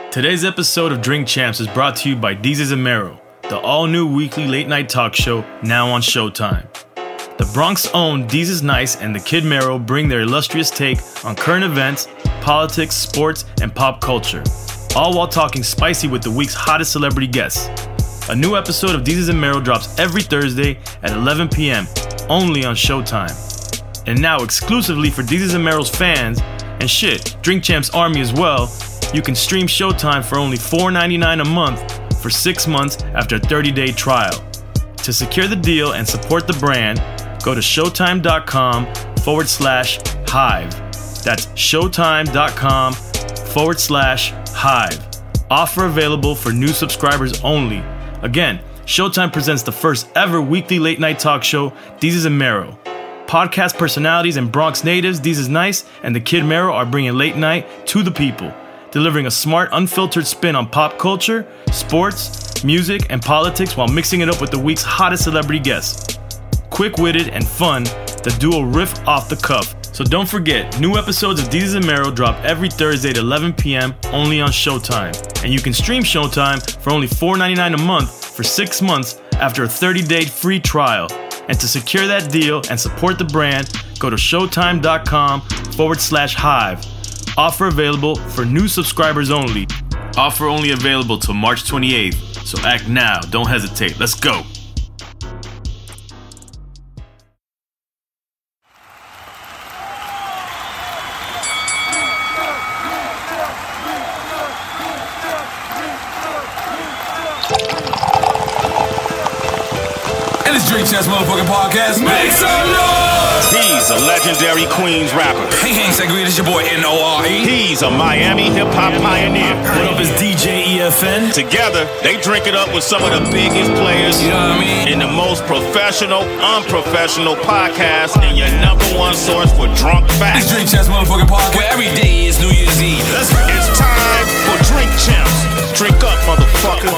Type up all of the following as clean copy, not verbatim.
Today's episode of Drink Champs is brought to you by Deezus and Mero, the all-new weekly late-night talk show now on Showtime. The Bronx's own Deezus Nice and the Kid Mero bring their illustrious take on current events, politics, sports, and pop culture, all while talking spicy with the week's hottest celebrity guests. A new episode of Deezus and Mero drops every Thursday at 11 p.m., only on Showtime. And now, exclusively for Deezus and Mero's fans, and shit, Drink Champs Army as well, you can stream Showtime for only $4.99 a month for 6 months after a 30-day trial. To secure the deal and support the brand, go to showtime.com/hive. That's showtime.com/hive. Offer available for new subscribers only. Again, Showtime presents the first ever weekly late night talk show, Deezus and Mero. Podcast personalities and Bronx natives, Deezus Nice and the Kid Mero are bringing late night to the people, delivering a smart, unfiltered spin on pop culture, sports, music, and politics while mixing it up with the week's hottest celebrity guests. Quick-witted and fun, the duo riff off the cuff. So don't forget, new episodes of Deezus and Mero drop every Thursday at 11 p.m. only on Showtime. And you can stream Showtime for only $4.99 a month for 6 months after a 30-day free trial. And to secure that deal and support the brand, go to showtime.com/hive. Offer available for new subscribers only. Offer only available till March 28th. So act now, don't hesitate. Let's go. And it's Drink Champs motherfucking podcast. Make some noise! He's a legendary Queens rapper. Hey, Sangria, this your boy N.O.R.E. He's a Miami hip-hop pioneer. What up is DJ EFN? Together, they drink it up with some of the biggest players, You know what I mean? in the most professional, unprofessional podcast, and your number one source for drunk It's facts. Drink Champs motherfucking podcast, where every day is New Year's Eve. Let's go. It's time for Drink Champs. Drink up, motherfucker.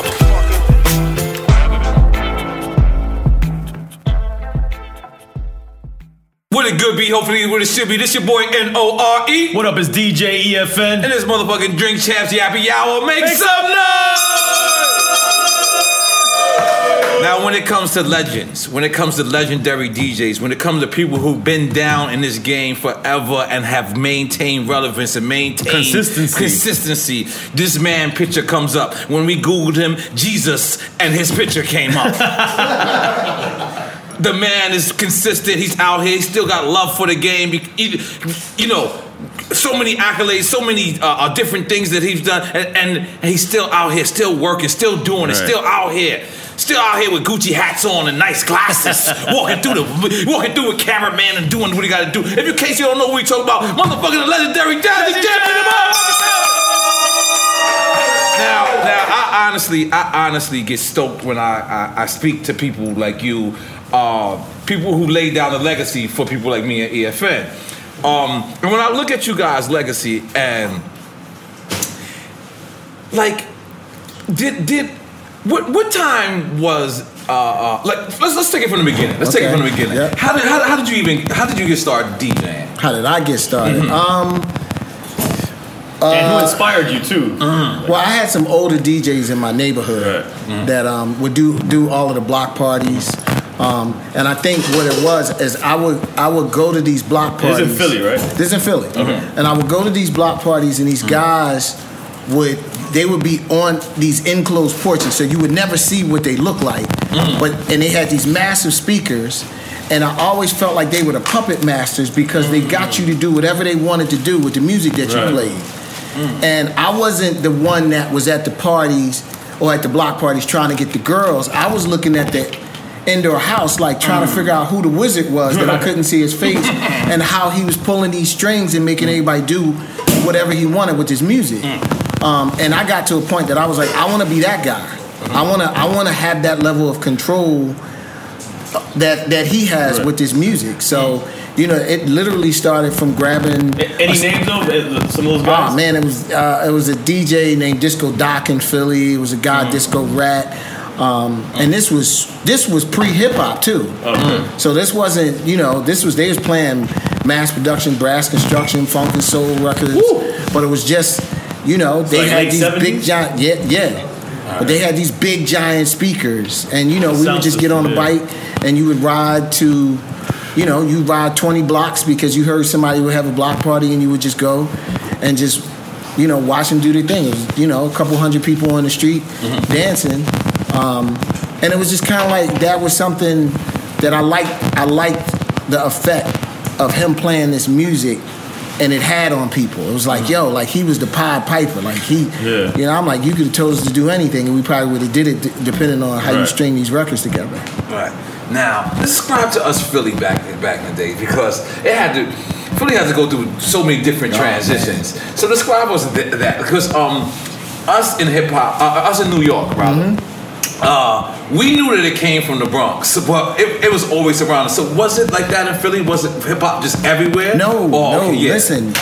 What it good be, hopefully what it should be. This your boy N.O.R.E. What up is DJ EFN? And this motherfucking Drink Champs Yappy Hour. Make some noise! Now, when it comes to legends, when it comes to legendary DJs, when it comes to people who've been down in this game forever and have maintained relevance and maintained consistency, this man picture comes up. When we Googled him, Jesus, and his picture came up. The man is consistent. He's out here. He's still got love for the game. You know, so many accolades, so many different things that he's done, and he's still out here, still working, still doing it, still out here with Gucci hats on and nice glasses, walking through with cameraman and doing what he got to do. In case you don't know what we talking about, motherfucking the legendary Jazzy Jeff in the motherfucking Now, I honestly get stoked when I speak to people like you. People who laid down a legacy for people like me and EFN. And when I look at you guys' legacy and like, what time was let's take it from the beginning. Take it from the beginning. Yep. How did you get started DJing? How did I get started? And who inspired you too? Well, I had some older DJs in my neighborhood that would do all of the block parties. And I think what it was is I would go to these block parties. This is in Philly, right? This is in Philly. And I would go to these block parties, and these guys would be on these enclosed porches, so you would never see what they look like. And they had these massive speakers, and I always felt like they were the puppet masters because they got you to do whatever they wanted to do with the music that you played. And I wasn't the one that was at the parties or at the block parties trying to get the girls. I was looking at the indoor house, like trying to figure out who the wizard was that I couldn't see his face, and how he was pulling these strings and making everybody do whatever he wanted with his music. And I got to a point that I was like, I want to be that guy. I want to have that level of control that he has with his music. So, you know, it literally started from grabbing. Any names of some of those guys? Oh man, it was a DJ named Disco Doc in Philly. It was a guy Disco Rat. And this was pre-hip hop too. So this wasn't, they was playing mass production, brass construction, funk and soul records. Woo! But it was just You know, they had these 70s? big giant, but they had these big giant speakers, and you know, we would just get on the bike, and you would ride to, you know, you ride 20 blocks because you heard somebody would have a block party, and you would just go and just, you know, watch them do their thing. It was, you know, a couple hundred people on the street dancing, and it was just kind of like that was something that I liked the effect of him playing this music. And it had on people. It was like, yo, like he was the Pied Piper. Like you know, I'm like, you could have told us to do anything, and we probably would have did it depending on how you string these records together. Right. Now, describe to us Philly back in the day, because Philly had to go through so many different transitions. Man. So describe us that, because us in hip hop, us in New York, rather. We knew that it came from the Bronx, but it was always around us. So was it like that in Philly? Was it hip hop just everywhere? No. Listen,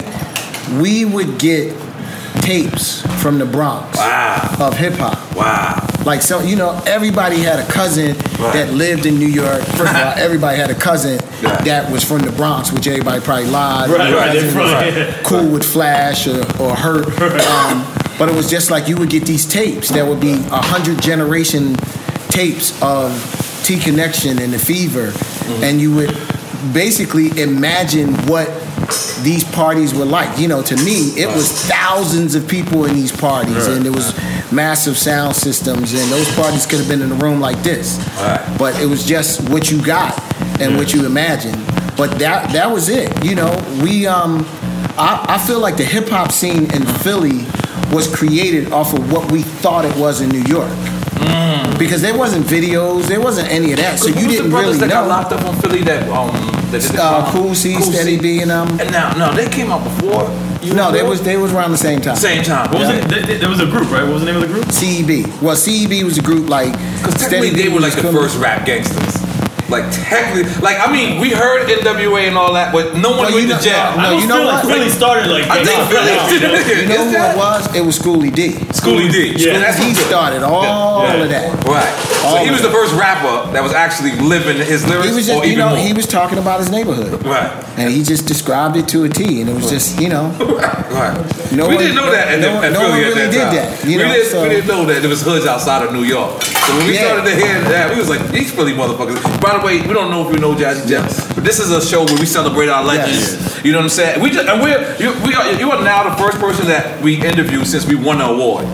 we would get tapes from the Bronx of hip hop. Wow. Like, so, you know, everybody had a cousin that lived in New York. First of all, everybody had a cousin that was from the Bronx, which everybody probably lied. Cool with Flash or Hurt. But it was just like you would get these tapes that would be 100 generation tapes of T-Connection and the Fever, and you would basically imagine what these parties were like. You know, to me, it was thousands of people in these parties, and there was massive sound systems, and those parties could have been in a room like this. But it was just what you got and what you imagined. But that was it. You know, we I feel like the hip hop scene in Philly was created off of what we thought it was in New York. Because there wasn't videos, there wasn't any of that, so you didn't really know. That got locked up on Philly that Cool C, Steady B, and And now they came out before. They was around the same time. What was it? There was a group, right? What was the name of the group? CEB. Well, CEB was a group like. Because technically they were like the first rap gangsters. Like technically, like I mean, we heard NWA and all that, but no one went to jail. No, you know what? Philly started like. I think Philly did. You know who it was? It was Schoolie D. Schoolie D. Yeah, he started all of that. Right. So he was the first rapper that was actually living his lyrics. He was just, you know, he was talking about his neighborhood. Right. And he just described it to a T, and it was just, you know. Right. We didn't know that at Philly at that time. We didn't know that there was hoods outside of New York. So when we started to hear that, we was like, these Philly motherfuckers. By the way, we don't know if you know Jazzy Jeff, but this is a show where we celebrate our legends. You know what I'm saying? You are now the first person that we interviewed since we won the award.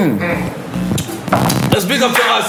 Let's big up to us.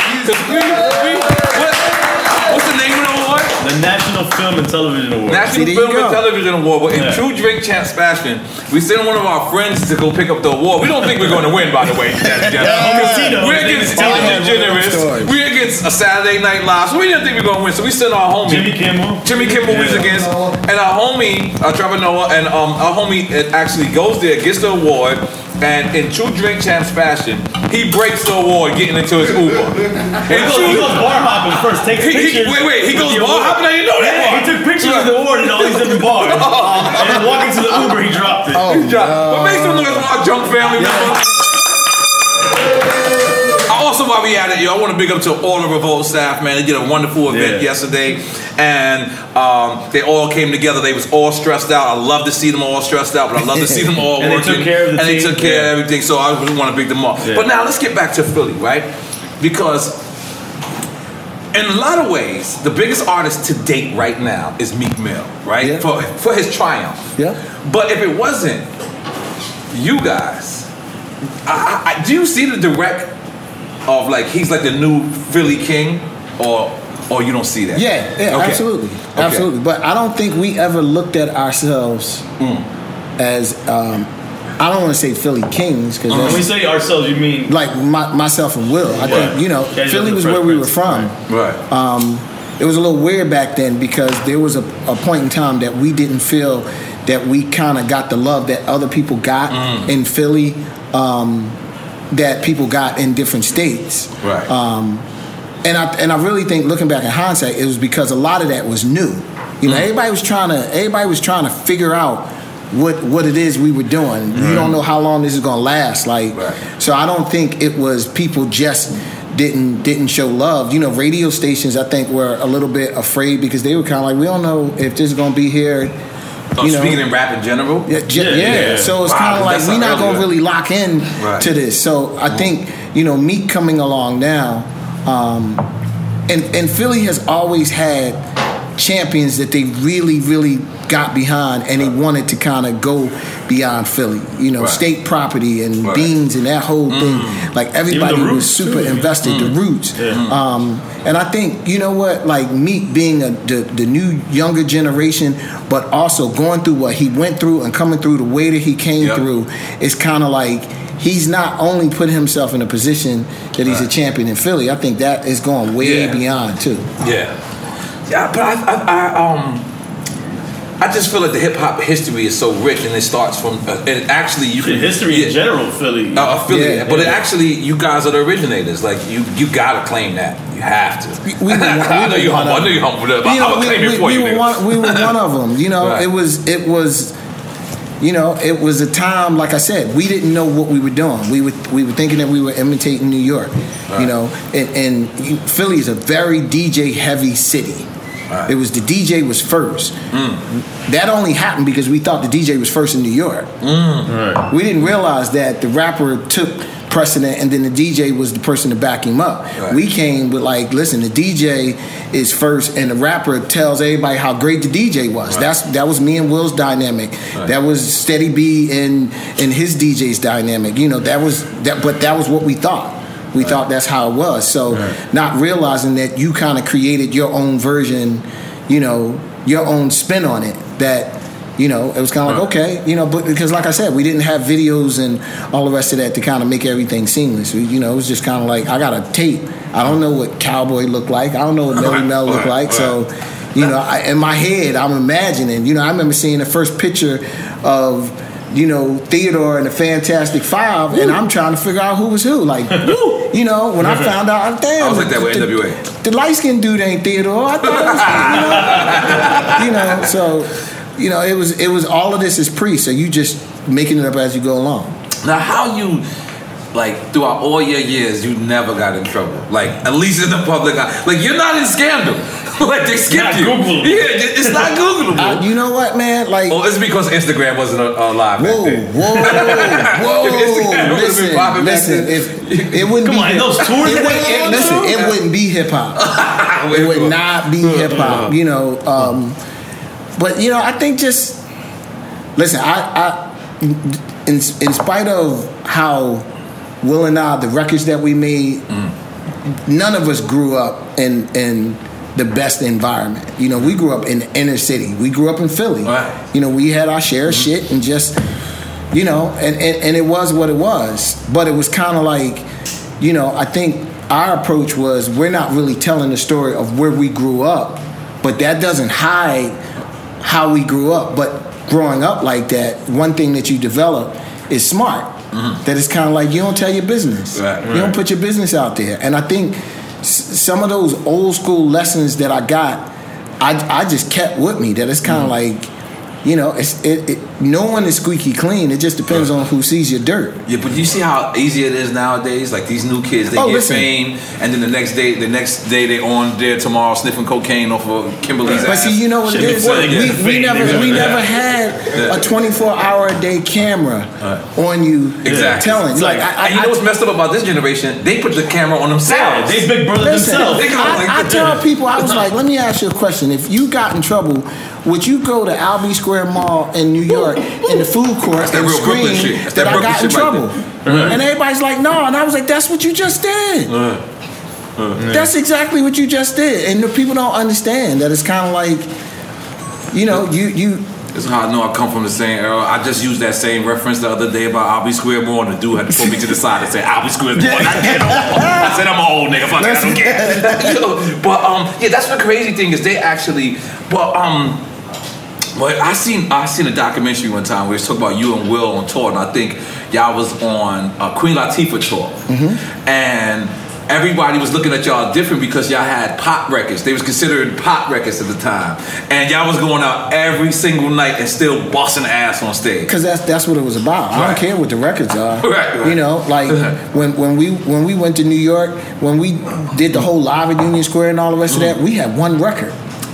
What's the name of the award? The National Film and Television Award. National Film and Television Award. But in true Drink Champs fashion, we sent one of our friends to go pick up the award. We don't think we're going to win, by the way. We're against Ellen DeGeneres. We're against a Saturday Night Live. So we didn't think we were going to win. So we sent our homie. Jimmy Kimmel was against. And our homie, Trevor Noah, and our homie actually goes there, gets the award. And in true Drink Champs fashion, he breaks the award getting into his Uber. He goes bar hopping first, takes pictures. Wait, he goes bar hopping? I didn't know that. Yeah, he took pictures of the award in all these different bars. And then walking to the Uber, he dropped it. What makes him noise from our junk family member? Also, while we at it, I want to big up to all the Revolt staff, man. They did a wonderful event yesterday, and they all came together. They was all stressed out. I love to see them all stressed out, but I love to see them all and working. They took care of the team. They took care of everything, so I really want to big them up. But now let's get back to Philly, right? Because in a lot of ways, the biggest artist to date right now is Meek Mill, right? For his triumph. But if it wasn't you guys, do you see the direct of like he's like the new Philly king, or you don't see that? Absolutely. But I don't think we ever looked at ourselves as I don't want to say Philly kings, because when we say ourselves, you mean like myself and Will. I think, you know, Philly was where we were from. It was a little weird back then because there was a point in time that we didn't feel that we kind of got the love that other people got in Philly. That people got in different states, and I really think, looking back in hindsight, it was because a lot of that was new. You know, everybody was trying to figure out what it is we were doing. You don't know how long this is gonna last. So I don't think it was people just didn't show love. You know, radio stations I think were a little bit afraid because they were kind of like, we don't know if this is gonna be here Speaking in rap in general? Yeah. So it's kind of like we're not going to really lock in to this. So I think, Meek coming along now, and Philly has always had champions that they really, really got behind, and they wanted to kind of go beyond Philly. State Property and Beans and that whole thing. Like everybody was super invested. The Roots. And I think, like Meek being the new younger generation, but also going through what he went through and coming through the way that he came through, is kind of like he's not only put himself in a position that he's a champion in Philly. I think that is going way beyond too. Yeah, but I just feel like the hip hop history is so rich, and it starts from and actually you can history in general, Philly. But it actually, you guys are the originators. Like you gotta claim that. You have to. I know you're humble. But I'm gonna claim it for you. We were one of them. It was a time, like I said, we didn't know what we were doing. We were thinking that we were imitating New York. And Philly is a very DJ heavy city. It was the DJ was first. That only happened because we thought the DJ was first in New York. We didn't realize that the rapper took precedent, and then the DJ was the person to back him up. We came with like, listen, the DJ is first, and the rapper tells everybody how great the DJ was. That was me and Will's dynamic. That was Steady B and his DJ's dynamic. That was what we thought. We thought that's how it was. So not realizing that you kind of created your own version, your own spin on it, that, it was kind of like, okay, but because like I said, we didn't have videos and all the rest of that to kind of make everything seamless. It was just kind of like, I got a tape. I don't know what Cowboy looked like. I don't know what Melly Mel looked like. So, in my head, I'm imagining, I remember seeing the first picture of, Theodore and the Fantastic Five, and I'm trying to figure out who was who. Like, when I found out, damn, I was like that with NWA. The light skinned dude ain't Theodore. I thought it was, so, it was all of this is pre. So you just making it up as you go along. Now, how you, like, throughout all your years, you never got in trouble. Like, at least in the public eye. Like, you're not in scandal. Like, they skipped you. Googleable. Yeah, it's not Googleable. You know what, man? Like, it's because Instagram wasn't live back then. Whoa. Listen, if it wouldn't Come be on, those tours. It wouldn't be hip hop. It would not be hip hop. But I think just listen. I in spite of how Will and I, the records that we made, none of us grew up in the best environment. We grew up in the inner city. We grew up in Philly. Right. We had our share of shit and just, and it was what it was. But it was kind of like, I think our approach was we're not really telling the story of where we grew up, but that doesn't hide how we grew up. But growing up like that, one thing that you develop is smart. That it's kind of like you don't tell your business. You don't put your business out there. And I think some of those old school lessons that I got, I just kept with me. That it's kind of like, no one is squeaky clean. It just depends on who sees your dirt. Yeah, but you see how easy it is nowadays? Like these new kids, they get fame, and then the next day they on there tomorrow sniffing cocaine off of Kimberly's ass. But see, you know what it is? We never had a 24-hour-a-day camera on you telling. Like, and you know what's messed up about this generation? They put the camera on themselves. They big brother themselves. I tell people, I was like, let me ask you a question. If you got in trouble, would you go to Albee Square Mall in New York in the food court and scream that I got in trouble? And everybody's like, no. And I was like, that's what you just did. That's exactly what you just did. And the people don't understand that it's kind of like, you. This is how I know I come from the same era. I just used that same reference the other day about Albee Square Mall, and the dude had to pull me to the side and say, Albee Square Mall. I said, I'm an old nigga. Fuck it, I don't care. But that's the crazy thing is they actually, But I seen a documentary one time where it's talking about you and Will on tour, and I think y'all was on Queen Latifah tour, and everybody was looking at y'all different because y'all had pop records. They was considered pop records at the time, and y'all was going out every single night and still busting ass on stage. Because that's what it was about. I don't care what the records are. When we went to New York, when we did the whole Live at Union Square and all the rest of that, we had one record.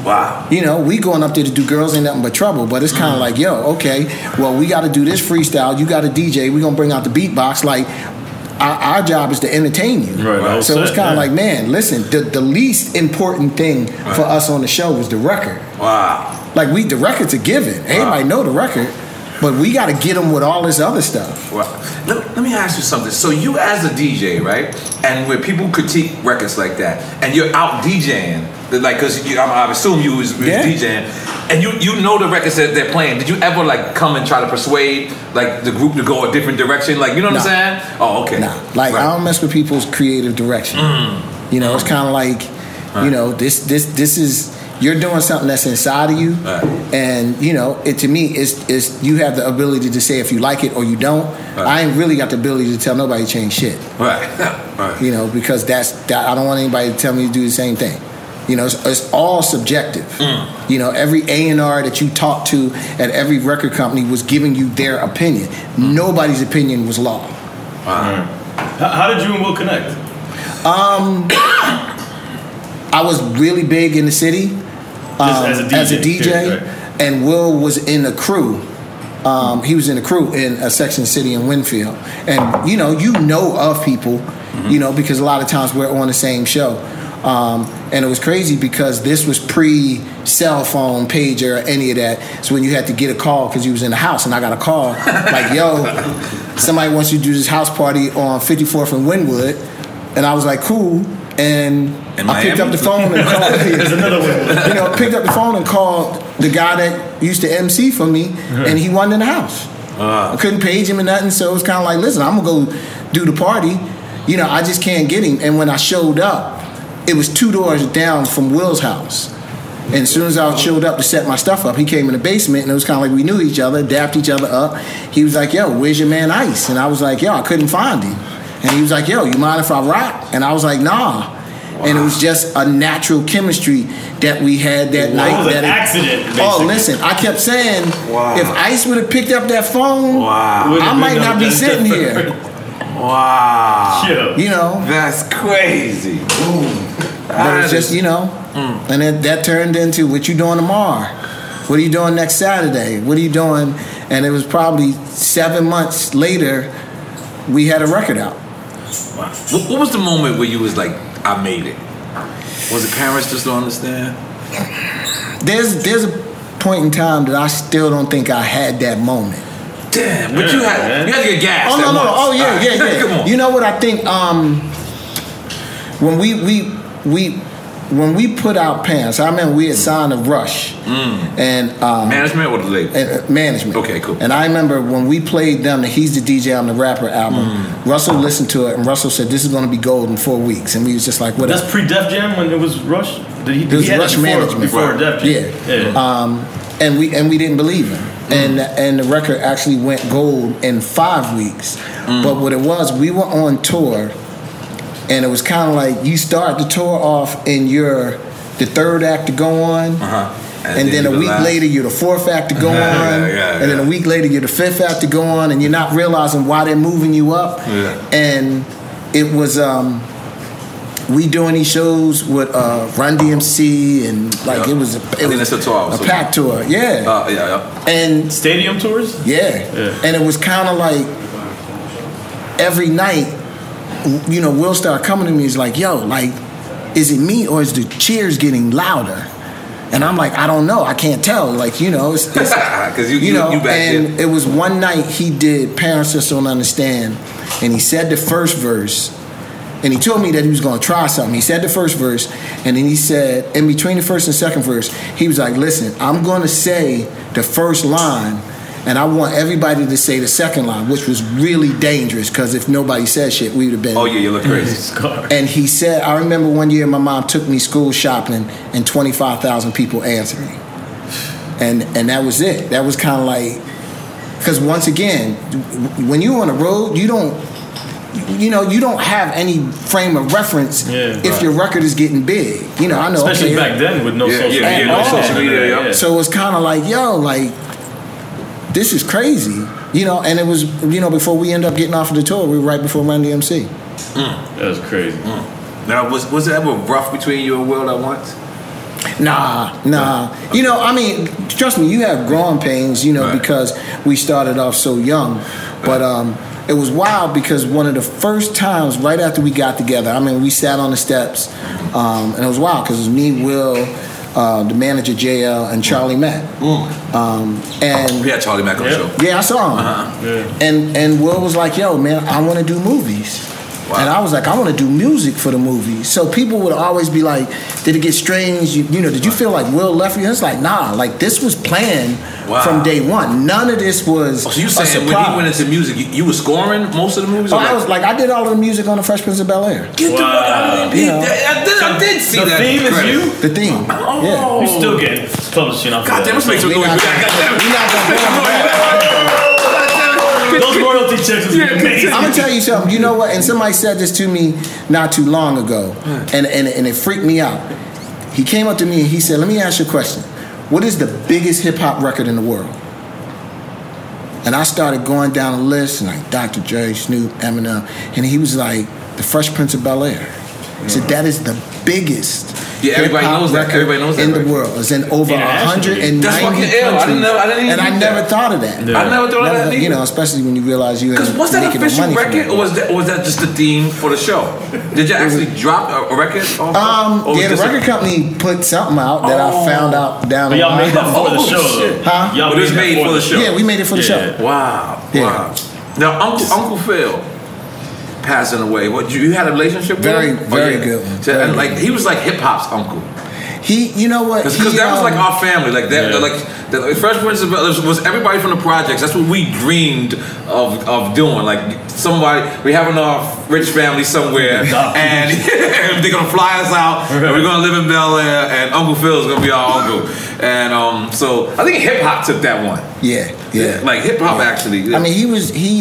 Wow. You know, we going up there to do Girls Ain't Nothing But Trouble, but it's kind of like, yo, okay, well, we got to do this freestyle. You got to DJ. We gonna bring out the beatbox. Like, our job is to entertain you. Right. So it's kind of like, man, listen, the least important thing for us on the show was the record. Wow. Like, the record's a given. Everybody know the record, but we got to get them with all this other stuff. Wow. Let me ask you something. So you as a DJ, right? And when people critique records like that, and you're out DJing, like, because I assume you was DJing, and you know the records that they're playing. Did you ever like come and try to persuade like the group to go a different direction? Like, you know what I'm saying? Oh, okay. Nah. Like, I don't mess with people's creative direction. You know, it's kind of like, you know, this is. You're doing something that's inside of you, and you know it. To me, is you have the ability to say if you like it or you don't. I ain't really got the ability to tell nobody to change shit. Right. You know, because that I don't want anybody to tell me to do the same thing. You know, it's all subjective. You know, every A&R that you talked to at every record company was giving you their opinion. Nobody's opinion was law. How did you and Will connect? I was really big in the city. As a DJ, and Will was in a crew. He was in a crew in a Section City in Winfield, and you know of people, you know, because a lot of times we're on the same show, and it was crazy because this was pre cell phone, pager, or any of that. So when you had to get a call because you was in the house, and I got a call like, "Yo, somebody wants you to do this house party on 54th and Wynwood," and I was like, "Cool," and I picked up the phone and called. There's another one. You know, picked up the phone and called the guy that used to MC for me, and he wasn't in the house. I couldn't page him or nothing, so it was kind of like, listen, I'm gonna go do the party. You know, I just can't get him. And when I showed up, it was 2 doors down from Will's house. And as soon as I showed up to set my stuff up, he came in the basement, and it was kind of like we knew each other, dapped each other up. He was like, "Yo, where's your man Ice?" And I was like, "Yo, I couldn't find him." And he was like, "Yo, you mind if I rock?" And I was like, "Nah." And it was just a natural chemistry that we had that night. It was an accident, basically. Oh, listen, I kept saying, if Ice would have picked up that phone, I might not be sitting here. Wow. You know? That's crazy. But it's just, you know, and that turned into, what you doing tomorrow? What are you doing next Saturday? What are you doing? And it was probably 7 months later, we had a record out. Wow. What was the moment where you was like, I made it? Was it parents just don't understand? There's a point in time that I still don't think I had that moment. Damn, but you had to get gas. Oh, no. Oh, yeah, right. yeah. Come on. You know what I think? When we put out Pants, I remember we had signed a Rush. And management or the label? Management. Okay, cool. And I remember when we played them the He's the DJ, I'm the Rapper album, Russell listened to it, and Russell said, "This is going to be gold in 4 weeks." And we was just like, whatever. That's pre-Def Jam when it was Rush? It was Rush Management. Before Def Jam. Yeah. And we didn't believe him. And the record actually went gold in 5 weeks. But what it was, we were on tour, and it was kind of like you start the tour off and you're the third act to go on, and then a week later you're the fourth act to go on, and then a week later you're the fifth act to go on, and you're not realizing why they're moving you up. And it was we doing these shows with Run DMC, and like it was a packed tour. And stadium tours. And it was kind of like every night, you know, Will started coming to me. He's like, "Yo, like, is it me or is the cheers getting louder?" And I'm like, "I don't know. I can't tell." Like, you know, it's because you back and in. It was one night he did Parents Just Don't Understand, and he said the first verse, and he told me that he was going to try something. He said the first verse, and then he said, in between the first and second verse, he was like, "Listen, I'm going to say the first line, and I want everybody to say the second line," which was really dangerous because if nobody said shit, we would have been. Oh yeah, you look crazy. And he said, I remember one year my mom took me school shopping, and 25,000 people answered me, and that was it. That was kind of like, because once again, when you're on the road, you don't have any frame of reference if your record is getting big. You know, I know, especially back then with no social media. No social media. So it was kind of like, yo, like, this is crazy, you know. And it was, you know, before we ended up getting off of the tour, we were right before Run DMC. That was crazy. Now, was it ever rough between you and Will at once? Nah. You know, I mean, trust me, you have growing pains, you know, because we started off so young. But it was wild because one of the first times right after we got together, I mean, we sat on the steps, and it was wild because it was me, Will, the manager JL, and Charlie Mack. And we had Charlie Mack on the show. Yeah, I saw him. And Will was like, "Yo, man, I want to do movies." Wow. And I was like, I want to do music for the movie. So people would always be like, did it get strange? You know, did you feel like Will left you? It's like, nah, like this was planned from day one. None of this was so you saying when he went into music, you were scoring most of the movies? Oh, I did all of the music on The Fresh Prince of Bel-Air. Get the fuck out of here. I did see that. The theme is you? The theme. Oh. Yeah. You still get publishing off. God damn, let's make some noise. We're not Those royalty checks is amazing. I'm gonna tell you something. You know what? And somebody said this to me not too long ago, and it freaked me out. He came up to me and he said, "Let me ask you a question. What is the biggest hip hop record in the world?" And I started going down a list, like Dr. Dre, Snoop, Eminem, and he was like, "The Fresh Prince of Bel-Air." He said that is the biggest. Yeah, everybody knows that. Everybody knows that in the world. It's in over 190 countries. I never thought of that. Yeah. I never thought of that either. You know, especially when you realize you. Because was that an official record, or was that just the theme for the show? Did you actually drop a record? Yeah, the record company put something out that I found out down the line. Y'all made that for the show, though. Huh? Y'all it was made for the show. Yeah, we made it for the show. Wow. Yeah. Wow. Now, Uncle Phil passing away. What you had a relationship with? Very good. So, and like he was like hip hop's uncle. You know what? Because that was like our family. Like that, the Fresh Prince of Bel-Air was everybody from the projects. That's what we dreamed of doing. Like we having our rich family somewhere, and they're gonna fly us out, and we're gonna live in Bel Air, and Uncle Phil's gonna be our uncle. And so I think hip hop took that one. Yeah. Like hip hop actually. Yeah. I mean, he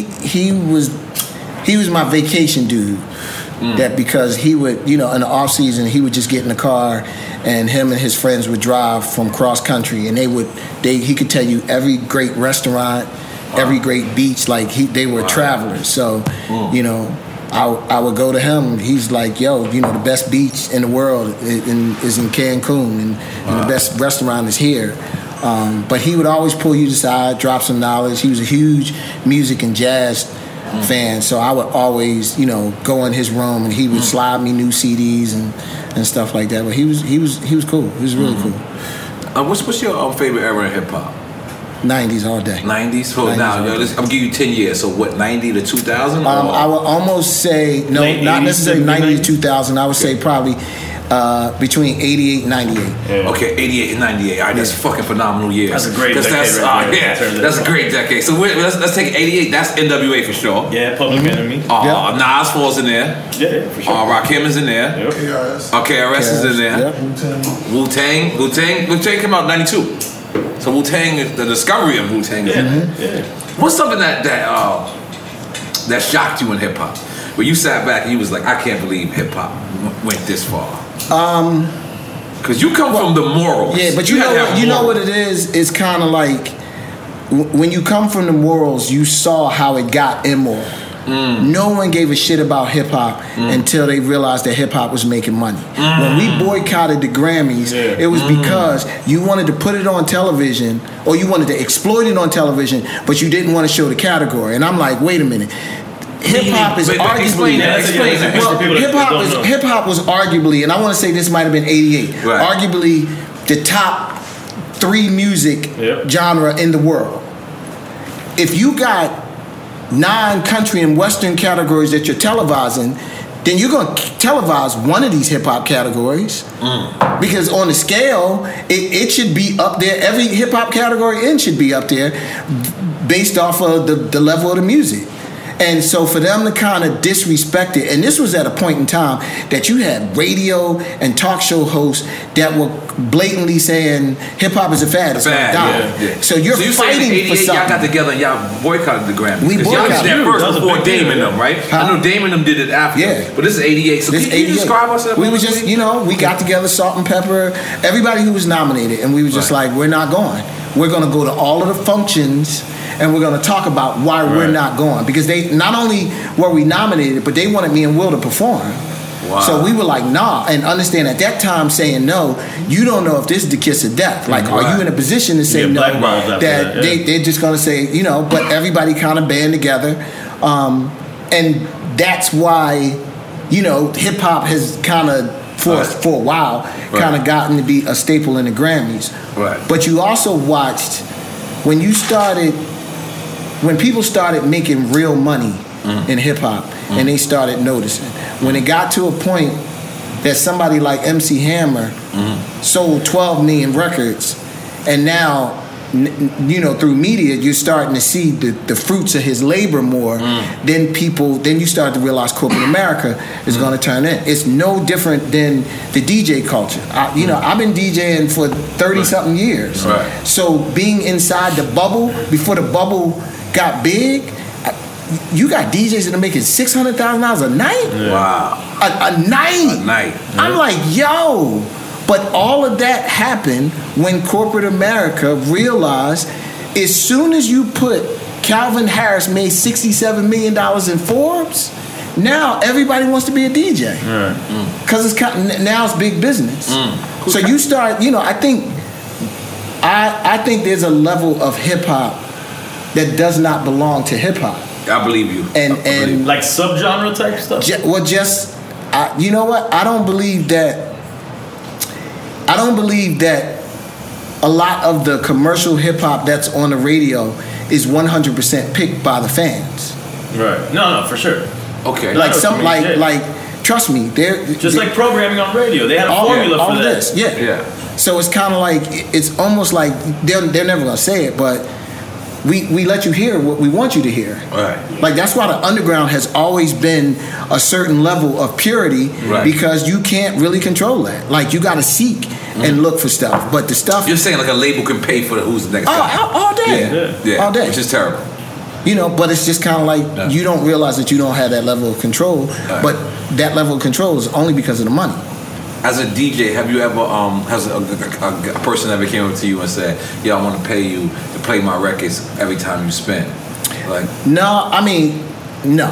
was my vacation dude. That because he would, you know, in the off season, he would just get in the car, and him and his friends would drive from cross country, and he could tell you every great restaurant, every great beach. Like they were travelers. So, you know, I would go to him. He's like, yo, you know, the best beach in the world is in Cancun, and the best restaurant is here. But he would always pull you aside, drop some knowledge. He was a huge music and jazz fan, so I would always, you know, go in his room and he would slide me new CDs and stuff like that. But he was cool. He was really cool. What's your favorite era in hip hop? 90s all day. 90s. So now, I'm gonna give you 10 years. So what? 90 to 2000? I would almost say no, not necessarily 90 to 2000. I would say probably between 88 and 98. Yeah. Okay, 88 and 98. All right, that's fucking phenomenal years. That's a great decade. That's a great decade. So let's take 88. That's NWA for sure. Yeah, Public Enemy. Nas falls in there. Yeah, for sure. Rakim is in there. Yep. KRS is in there. Yep. Wu-Tang came out 92. So Wu-Tang, the discovery of Wu-Tang. Yeah. What's something that shocked you in hip hop? Where you sat back and you was like, I can't believe hip hop went this far. Because you come from the morals. Yeah, but you know what it is? It's kind of like when you come from the morals, you saw how it got immoral. No one gave a shit about hip hop until they realized that hip hop was making money. When we boycotted the Grammys, it was because you wanted to put it on television, or you wanted to exploit it on television, but you didn't want to show the category. And I'm like, wait a minute. Hip hop is arguably hip hop was arguably, and I want to say this might have been 88, arguably the top 3 music genre in the world. If you got 9 country and western categories that you're televising, then you're going to televise one of these hip hop categories because on the scale, it should be up there. Every hip hop category should be up there based off of the level of the music. And so for them to kind of disrespect it, and this was at a point in time that you had radio and talk show hosts that were blatantly saying hip hop is a fad, it's gonna die. Yeah. So you're fighting for something. Y'all got together and y'all boycotted the Grammys. We boycotted. Y'all did that first before Dame and them, right? I know Dame and them did it after. Yeah. But this is 88. So can you describe us? We was just, you know, we got together, Salt and Pepper, everybody who was nominated, and we were just like, we're not going. We're gonna go to all of the functions, and we're going to talk about why we're not going. Because they not only were we nominated, but they wanted me and Will to perform. Wow. So we were like, nah, and understand at that time saying no, you don't know if this is the kiss of death. Like, are you in a position to say no? That they're just gonna say, you know, but everybody kind of band together. And that's why, you know, hip hop has kind of for a while kind of gotten to be a staple in the Grammys. Right. But you also watched when people started making real money in hip hop, and they started noticing. When it got to a point that somebody like MC Hammer sold 12 million records, and now, you know, through media, you're starting to see the fruits of his labor more. Then you start to realize corporate America is going to turn in. It's no different than the DJ culture. You know, I've been DJing for 30-something years. Right. So being inside the bubble, before the bubble got big, you got DJs that are making $600,000 a night? Yeah. Wow. A night. A night. I'm like, yo. But all of that happened when corporate America realized as soon as you put Calvin Harris made $67 million in Forbes, now everybody wants to be a DJ. Because now it's big business. So you start, you know, I think there's a level of hip hop that does not belong to hip hop. I believe you. And like subgenre type stuff. You know what? I don't believe that a lot of the commercial hip hop that's on the radio is 100% picked by the fans. Right. No, for sure. Okay. Like trust me, they're just like programming on radio. They had a formula for this. Yeah. So it's kind of like, it's almost like they're never gonna say it, but we let you hear what we want you to hear. Right. Like that's why the underground has always been a certain level of purity, because you can't really control that. Like you got to seek and look for stuff, but the stuff you're saying like a label can pay for who's the next guy. all day, all day, which is terrible. You know, but it's just kind of like you don't realize that you don't have that level of control, but that level of control is only because of the money. As a DJ, have you ever has a person ever came up to you and said, "Yeah, I want to pay you to play my records every time you spin"? Like, no, I mean, no.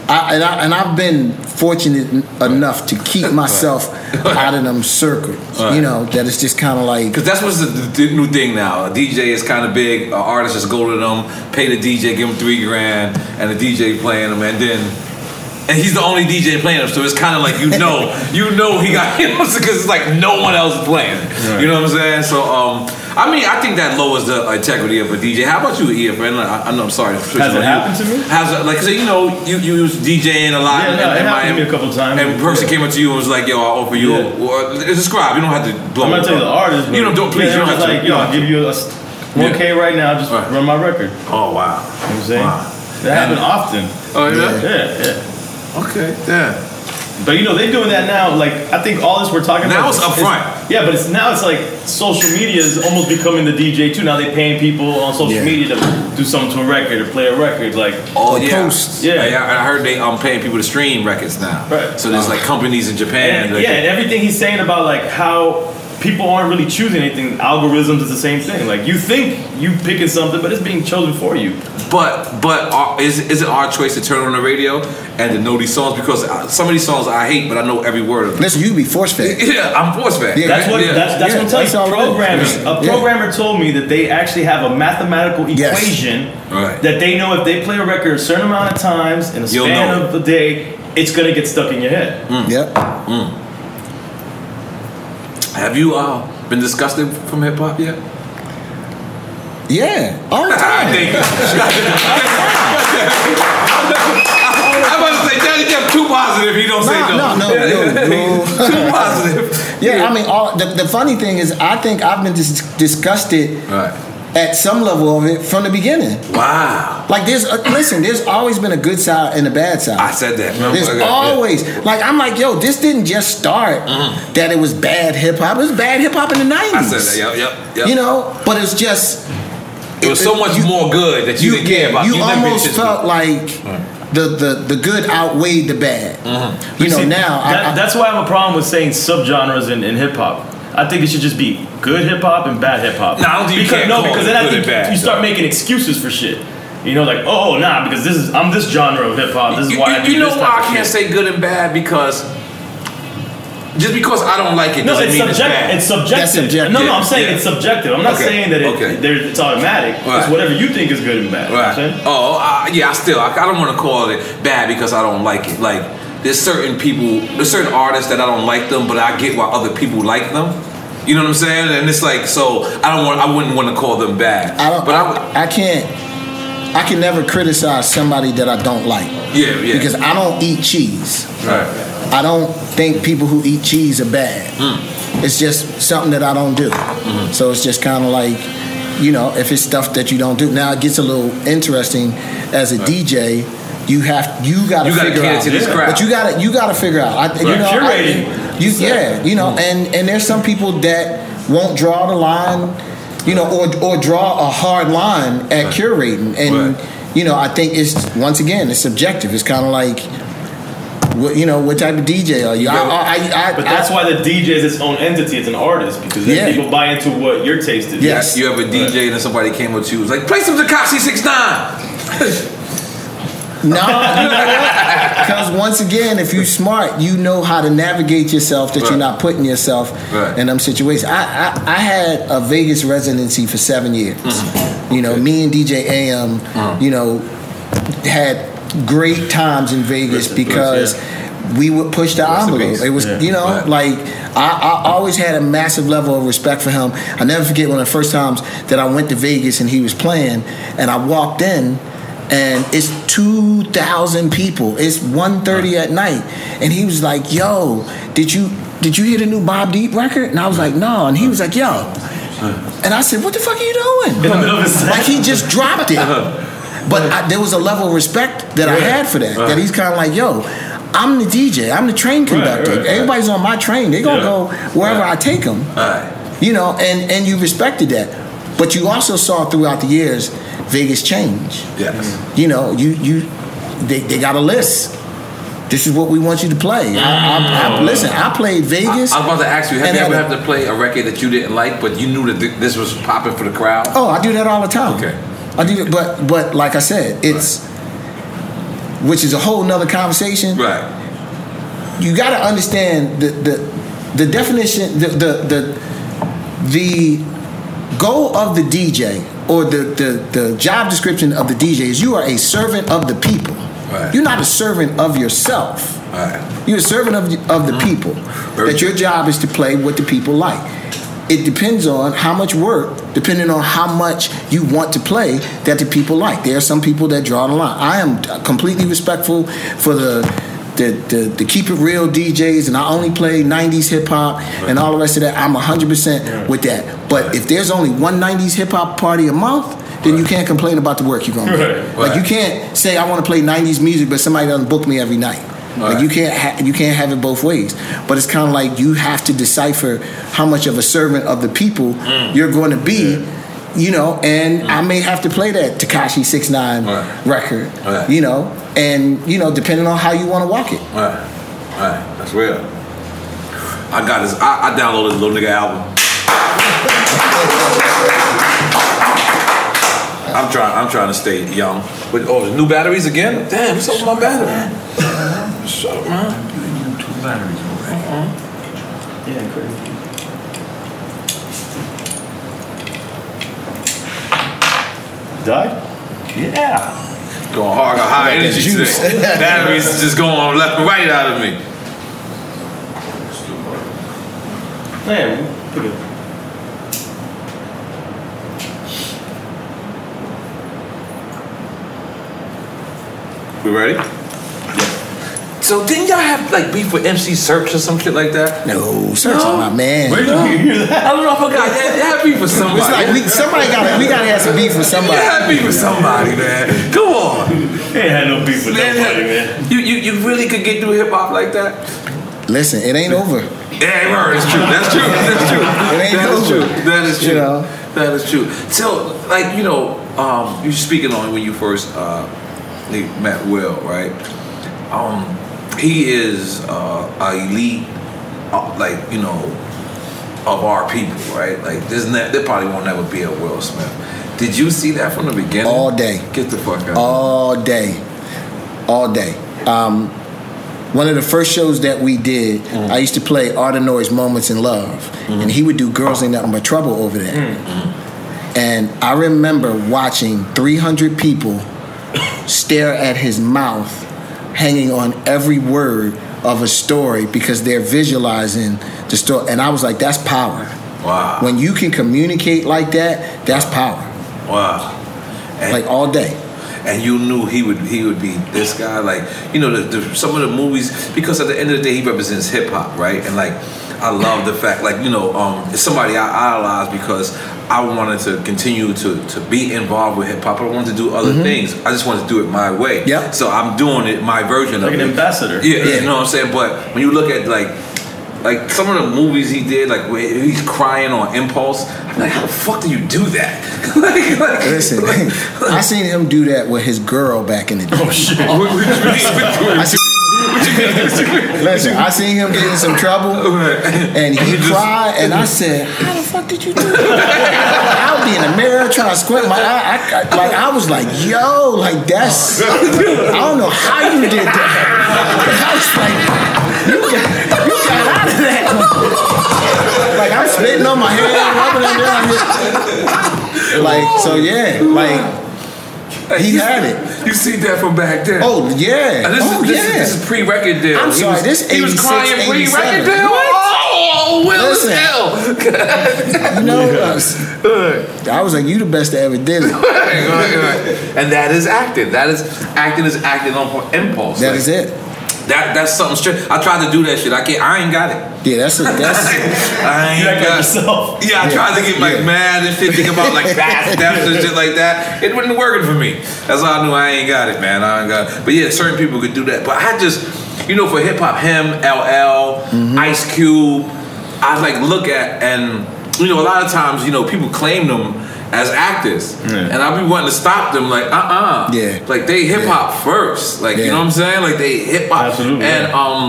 I've been fortunate enough to keep myself out of them circles. You know, that it's just kind of like, because that's what's the new thing now. A DJ is kind of big. An artist just go to them, pay the DJ, give him $3,000, and the DJ playing them, and he's the only DJ playing them, so it's kind of like you know he got him because it's like no one else is playing. Right. You know what I'm saying? So I mean, I think that lowers the integrity of a DJ. How about you, EFN? I know. I'm sorry. Has it happened to me? Like, cause you know, you was DJing a lot. Yeah, it happened to me a couple times. And a person came up to you and was like, "Yo, I'll offer you." Describe. You don't have to blow. I'm gonna tell you the artist. You don't. Please. You don't have to. Like, yo, I'll give you a $1K right now. Just run my record. Oh wow. You know what I'm saying? That happened often. Oh yeah. Yeah. Okay, yeah. But you know, they're doing that now. Like, I think all this we're talking about now it's upfront. Yeah, but it's like social media is almost becoming the DJ too. Now they're paying people on social media to do something to a record or play a record. Like, posts. Yeah, I heard they paying people to stream records now. Right. So there's like companies in Japan. And, and everything he's saying about like how people aren't really choosing anything. Algorithms is the same thing. Like, you think you picking something, but it's being chosen for you. But is it our choice to turn on the radio and to know these songs? Because some of these songs I hate, but I know every word of them. Listen, you be force fed. Yeah, I'm force fed. Yeah, that's what I'm telling you. Programming. A programmer told me that they actually have a mathematical equation that they know if they play a record a certain amount of times in a span of the day, it's gonna get stuck in your head. Have you been disgusted from hip hop yet? Yeah, all the time. I'm about to say, Daddy Jeff, too positive. He don't say no. No. Too positive. Yeah, I mean, the funny thing is, I think I've been disgusted at some level of it from the beginning. Wow. Like, there's always been a good side and a bad side. I said that. There's always, like, I'm like, yo, this didn't just start that it was bad hip hop. It was bad hip hop in the 90s. I said that. Yep. You know, but it's just. It was so much more good that you didn't care about. You almost felt like the good outweighed the bad. You know, now that's why I have a problem with saying subgenres in hip hop. I think it should just be good hip hop and bad hip hop. No, I don't think because then I think you start making excuses for shit. You know, like, because I'm this genre of hip hop. This is why I do you know this why I can't say good and bad, because Just because I don't like it doesn't mean it's bad. It's subjective. That's subjective. No, I'm saying it's subjective. I'm not saying that it's automatic. Right. It's whatever you think is good and bad. Right. You know I don't want to call it bad because I don't like it. Like, there's certain artists that I don't like them, but I get why other people like them. You know what I'm saying? And it's like, so I wouldn't want to call them bad. I can never criticize somebody that I don't like. Yeah. Because I don't eat cheese. Right. I don't think people who eat cheese are bad. It's just something that I don't do. So it's just kind of like, you know, if it's stuff that you don't do. Now it gets a little interesting as a DJ. You got to figure out. To this crowd. But you got to figure out. curating. And there's some people that won't draw the line, you know, or draw a hard line at curating. And you know, I think it's subjective. It's kind of like, what type of DJ are you? But that's why the DJ is its own entity. It's an artist because then people buy into what your taste is. Yes. You have a DJ and then somebody came up to you was like, play some Tekashi 6ix9ine. No, because once again, if you're smart, you know how to navigate yourself that you're not putting yourself in them situations. I had a Vegas residency for 7 years. You know, me and DJ AM, you know, had great times in Vegas because we would push the envelope. It was, you know, like I always had a massive level of respect for him. I never forget one of the first times that I went to Vegas and he was playing, and I walked in. And it's 2,000 people. It's 1:30 at night, and he was like, "Yo, did you hear the new Bob Deep record?" And I was like, "No." And he was like, "Yo," and I said, "What the fuck are you doing?" Like he just dropped it. But there was a level of respect that I had for that. That he's kind of like, "Yo, I'm the DJ. I'm the train conductor. Everybody's on my train. They're gonna go wherever I take them." You know, and you respected that. But you also saw throughout the years Vegas change. Yes. You know, they got a list. This is what we want you to play. Listen, I played Vegas. I was about to ask you, have you ever had to play a record that you didn't like, but you knew that this was popping for the crowd? Oh, I do that all the time. Okay. I do, but like I said, which is a whole nother conversation. Right. You got to understand the definition, the goal of the DJ, or the job description of the DJ is you are a servant of the people. Right. You're not a servant of yourself. Right. You're a servant of the people. That your job is to play what the people like. It depends on how much work, depending on how much you want to play that the people like. There are some people that draw the line. I am completely respectful for the keep it real DJs, and I only play 90s hip hop and all the rest of that. I'm 100% with that. But if there's only one 90s hip hop party a month, then you can't complain about the work you're gonna do. Like you can't say I want to play 90s music, but somebody doesn't book me every night. Like you can't have it both ways. But it's kind of like you have to decipher how much of a servant of the people you're going to be. You know, and I may have to play that Tekashi 6ix9ine record. You know, and you know, depending on how you want to walk it. Right, that's real. I got this. I downloaded this little nigga album. I'm trying to stay young. But the new batteries again? Damn, what's up with my battery? What's up, man? You 2 batteries, right? Yeah, crazy. Died? Yeah. Going hard, got high energy today. Batteries just going left and right out of me. Man, look at it. We ready? So didn't y'all have like beef with MC Search or some shit like that? No, Search is my man. Where did you hear that? I don't know if I got. You had beef with somebody. It's like we gotta have some beef with somebody. You had beef with somebody, man. Come on. They ain't had no beef with nobody, man. You really could get through hip hop like that? Listen, it ain't over. Yeah, it's true. That's true. That's true. It ain't over. That is true. You know? That is true. So, like, you know, you speaking on when you first met Will, right? He is a elite, like, you know, of our people, right? Like, there probably won't never be a Will Smith. Did you see that from the beginning? All day. Get the fuck out. All day. One of the first shows that we did, I used to play Art of Noise, Moments in Love, and he would do Girls Ain't Nothing But Trouble over there. And I remember watching 300 people stare at his mouth, hanging on every word of a story because they're visualizing the story. And I was like, that's power. Wow. When you can communicate like that, that's power. Wow. And like all day. And you knew he would be this guy, like, you know, some of the movies, because at the end of the day he represents hip hop, right? And like, I love the fact, like, you know, it's somebody I idolize because I wanted to continue to be involved with hip hop. I wanted to do other things. I just wanted to do it my way. Yeah. So I'm doing it my version like of it. Like an ambassador. Yeah, you know what I'm saying? But when you look at like some of the movies he did, like where he's crying on impulse, I'm like, how the fuck do you do that? Listen, I seen him do that with his girl back in the day. Oh shit! Listen, I seen him get in some trouble, and he cried, and I said, "How the fuck did you do that?" I would be in the mirror trying to squint my eye. I was like, "Yo, like that's." I don't know how you did that. I was like, "You got out of that." Like I'm spitting on my head, rubbing it down. Like so, yeah, like. He had it. You see that from back then? Oh yeah. This is pre-record deal. I'm sorry. He was crying pre-record deal. Oh, Will Hill. You know, I was like, you the best that ever did it. And that is acting. That is acting on impulse. That is it. That's something straight. I tried to do that shit. I ain't got it. Yeah, that's. I ain't got yourself. Yeah, I tried to get like mad and shit, think about like fast steps and shit like that. It wasn't working for me. That's how I knew I ain't got it, man. I ain't got it. But yeah, certain people could do that. But I just, you know, for hip hop, him, LL, Ice Cube, I like look at, and you know, a lot of times, you know, people claim them as actors, and I be wanting to stop them, like yeah, like they hip hop first, like you know what I'm saying, like they hip hop, absolutely, and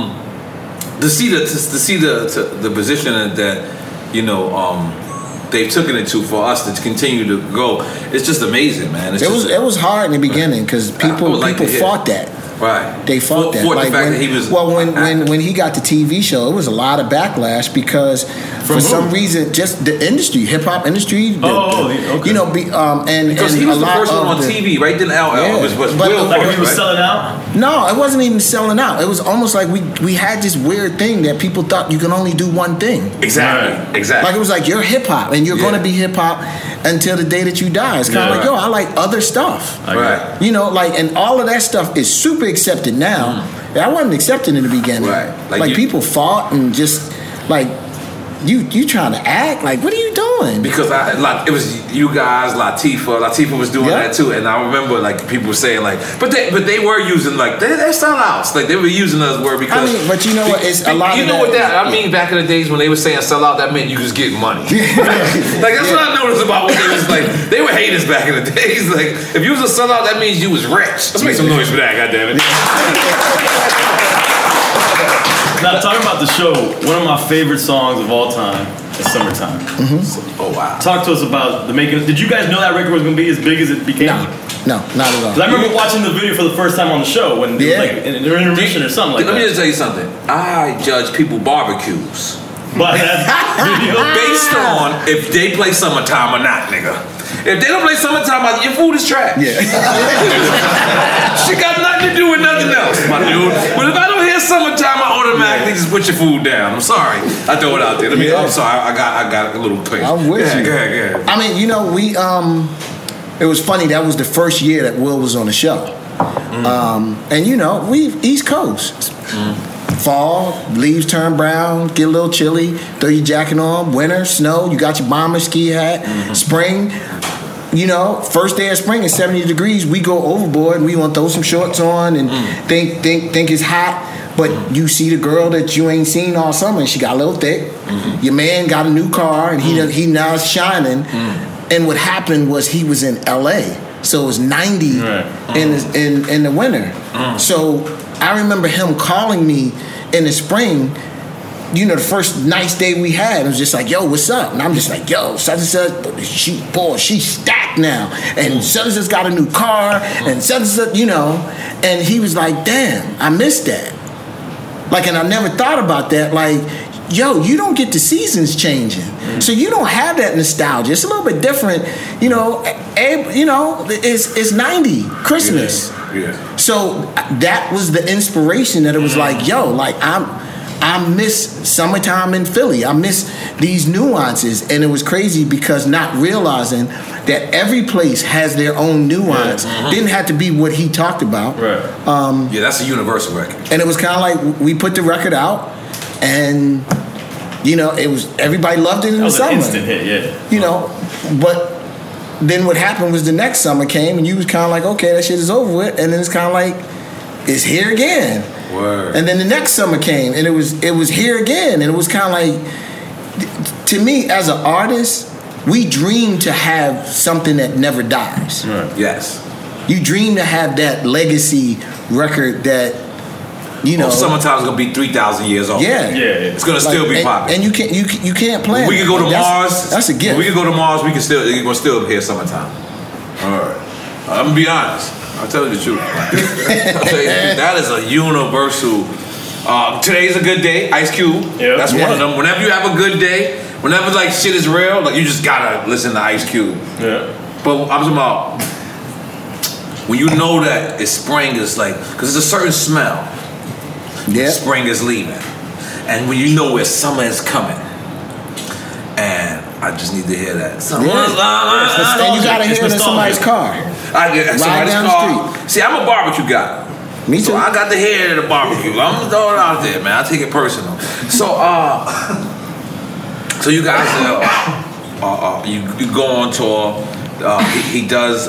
to see the position that you know they've taken it to for us to continue to go, it's just amazing, man. It was hard in the beginning because people fought that. Right. They fought that. For like the fact when, that he was when he got the TV show, it was a lot of backlash because for some reason, just the industry, hip hop industry, you know, and because he was the first one on TV, right? Then LL was Will, like he was selling out. No, it wasn't even selling out. It was almost like we had this weird thing that people thought you can only do one thing. Exactly. Like it was like you're hip hop and you're going to be hip hop until the day that you die. It's kind of like, yo, I like other stuff. Right. You know, like, and all of that stuff is super accepted now. I wasn't accepted in the beginning. Right. Like people fought and just like you trying to act like, what are you doing? Because it was you guys, Latifah was doing that too, and I remember like people saying like, but they were using like they're sellouts, like they were using us word because. I mean, but you know what? It's a lot. You know what that I mean? Back in the days when they were saying sellout, that meant you was getting money. Like that's what I noticed about what they was like. They were haters back in the days. Like if you was a sellout, that means you was rich. Let's make some noise for that, goddammit. Now, talking about the show, one of my favorite songs of all time is Summertime. Oh, wow. Talk to us about the making. Did you guys know that record was going to be as big as it became? No, not at all. Because I remember watching the video for the first time on the show when it was like an intermission or something like that. Let me just tell you something. I judge people barbecues. But that video based on if they play Summertime or not, nigga. If they don't play Summertime, your food is trash. Yeah. Shit got nothing to do with nothing else, my dude. But if I don't hear Summertime, I automatically just put your food down. I'm sorry. I throw it out there. I'm sorry. I got a little crazy. I'm with you. Go ahead. I mean, you know, we it was funny. That was the first year that Will was on the show. And you know, we East Coast. Fall, leaves turn brown, get a little chilly, throw your jacket on. Winter, snow, you got your bomber ski hat. Spring, you know, first day of spring is 70 degrees. We go overboard. We want to throw some shorts on and think it's hot. But you see the girl that you ain't seen all summer, and she got a little thick. Your man got a new car, and he now is shining. And what happened was he was in L.A., so it was 90 in the winter. So I remember him calling me in the spring. You know, the first nice day we had, it was just like, yo, what's up? And I'm just like, yo, such and such, she's stacked now. And such and such got a new car, and such and such, you know. And he was like, damn, I missed that. Like, and I never thought about that. Like, yo, you don't get the seasons changing, so you don't have that nostalgia. It's a little bit different, you know. It's 90 Christmas. Yeah. So that was the inspiration that it was like, yo, like I miss summertime in Philly. I miss these nuances, and it was crazy because not realizing that every place has their own nuance. Didn't have to be what he talked about. Right. Yeah, that's a universal record. And it was kind of like we put the record out, and you know, it was everybody loved it in the summer. That was an instant hit, yeah. You know, but then what happened was the next summer came, and you was kind of like, okay, that shit is over with, and then it's kind of like, it's here again. Word. And then the next summer came, and it was here again, and it was kind of like, to me as an artist, we dream to have something that never dies. Right. Yes. You dream to have that legacy record that, you know, summertime's gonna be 3,000 years old. Yeah. It's gonna still be popular. And you can't plan. We could go to Mars. That's a gift. We could go to Mars. We're gonna still hear summertime. All right. I'm gonna be honest. I'll tell you the truth. I'll tell you the truth. That is a universal. Today's a good day. Ice Cube. Yeah. That's one of them. Whenever you have a good day, whenever like shit is real, like you just gotta listen to Ice Cube. Yeah. But I'm talking about when you know that it's spring, it's like, because there's a certain smell. Yeah. Spring is leaving, and when you know where summer is coming, and I just need to hear that. And you gotta hear it in somebody's car. I get Ride somebody's down the car. street. See, I'm a barbecue guy. Me too. So I got to hear it at a barbecue. I'm gonna throw it out there, man. I take it personal. So, so you guys, you go on tour. He does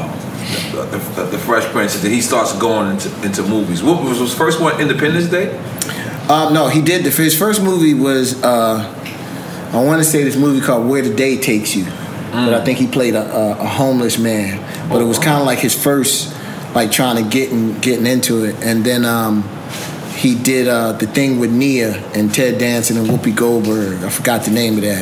the Fresh Prince. Then he starts going into movies. What was his first one? Independence Day? No, he did. His first movie was I want to say this movie called Where the Day Takes You, but I think he played a homeless man. But it was kind of like his first, like trying to getting into it. And then he did the thing with Nia and Ted Danson and Whoopi Goldberg. I forgot the name of that.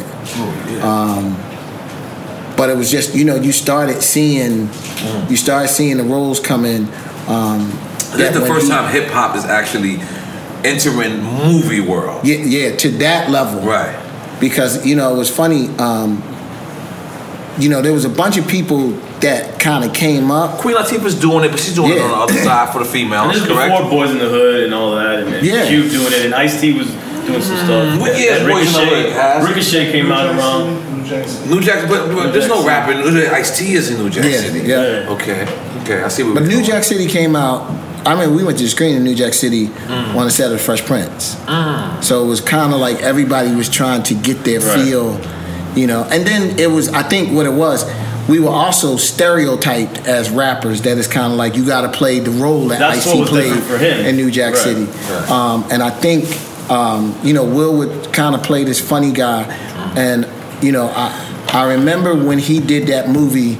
But it was just, you know, you started seeing the roles come in. That's the first time hip hop is actually entering movie world. Yeah, to that level. Right. Because, you know, it was funny. You know, there was a bunch of people that kind of came up. Queen Latifah's doing it, but she's doing it on the other side for the females. And this is correct? before Boys in the Hood and all that, and Cube doing it, and Ice-T was doing some stuff. Yeah, Boys in the Hood has. Ricochet came out around. New Jack, but there's no rapping. Ice-T is in New Jack City. Yeah. Okay, I see what. But New Jack City came out. I mean, we went to the screen in New Jack City on the set of The Fresh Prince. So it was kind of like everybody was trying to get their feel, you know. And then it was, I think what it was, we were also stereotyped as rappers. That is kind of like you got to play the role that Ice-T played for him. in New Jack City. Right. And I think, you know, Will would kind of play this funny guy. And, you know, I remember when he did that movie,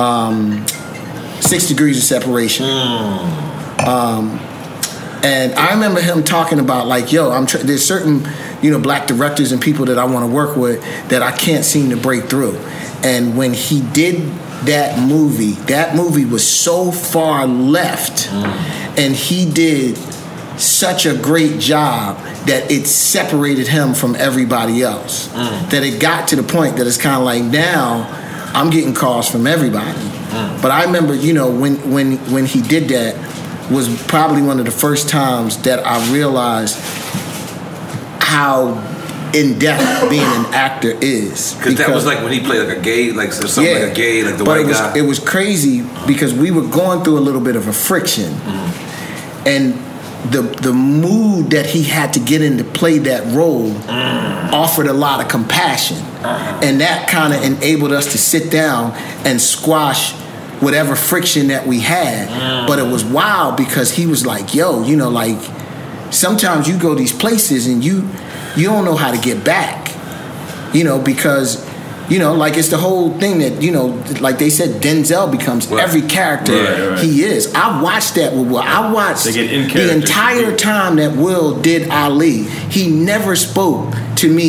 6 Degrees of Separation. And I remember him talking about like, yo, there's certain, you know, black directors and people that I want to work with that I can't seem to break through. And when he did that movie was so far left, and he did such a great job that it separated him from everybody else. That it got to the point that it's kind of like now I'm getting calls from everybody. But I remember, you know, when he did that was probably one of the first times that I realized how in depth being an actor is. Because that was like when he played like a gay, like something like a gay, like the white guy. It was crazy because we were going through a little bit of a friction, and the mood that he had to get in to play that role offered a lot of compassion, and that kind of enabled us to sit down and squash whatever friction that we had. But it was wild because he was like, yo, you know, like sometimes you go these places and you don't know how to get back, you know, because, you know, like it's the whole thing that, you know, like they said, Denzel becomes every character he is. I watched that with Will. I watched the entire time that Will did Ali. He never spoke to me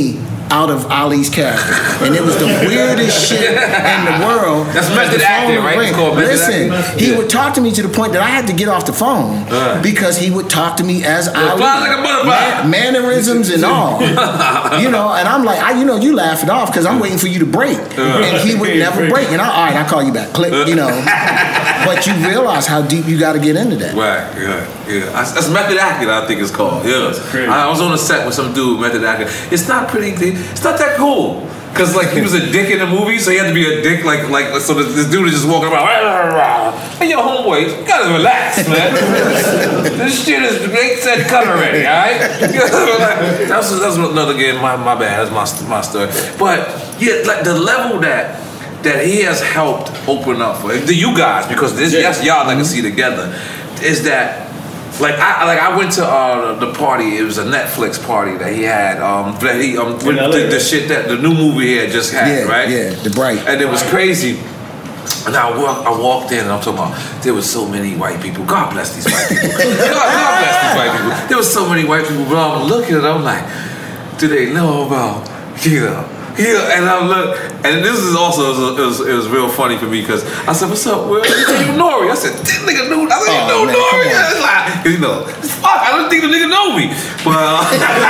out of Ali's character, and it was the weirdest shit in the world. That's method acting, right? It's called method Listen, acting. he would talk to me to the point that I had to get off the phone because he would talk to me as Ali, fly like a butterfly. mannerisms and all, you know. And I'm like, you laugh it off because I'm waiting for you to break, and he would never break. And all right, I'll call you back. Click, you know. But you realize how deep you got to get into that. Right, yeah. That's method acting, I think it's called. Yeah. I was on a set with some dude, method acting. It's not pretty. It's not that cool. Cause like he was a dick in the movie, so he had to be a dick. Like so this dude is just walking around. Hey, yo, homeboy, you gotta relax, man. This shit is they said cut already, all right? That's another game. My bad. That's my story. But yeah, like the level that he has helped open up for you guys, because that's y'all legacy together, is that. Like I went to the party. It was a Netflix party that he had. That he the shit that the new movie he had just had, right? Yeah, The Bright. And it was crazy. And I walked in and I'm talking about there was so many white people. God bless these white people. God bless these white people. There was so many white people. But I'm looking at them like, do they know about and I'm and this is also it was real funny for me because I said, "What's up, Will? You Nori?" I said, "This nigga knew." I said, "You know Nori?" It's like, you know, fuck. I don't think the nigga know me, but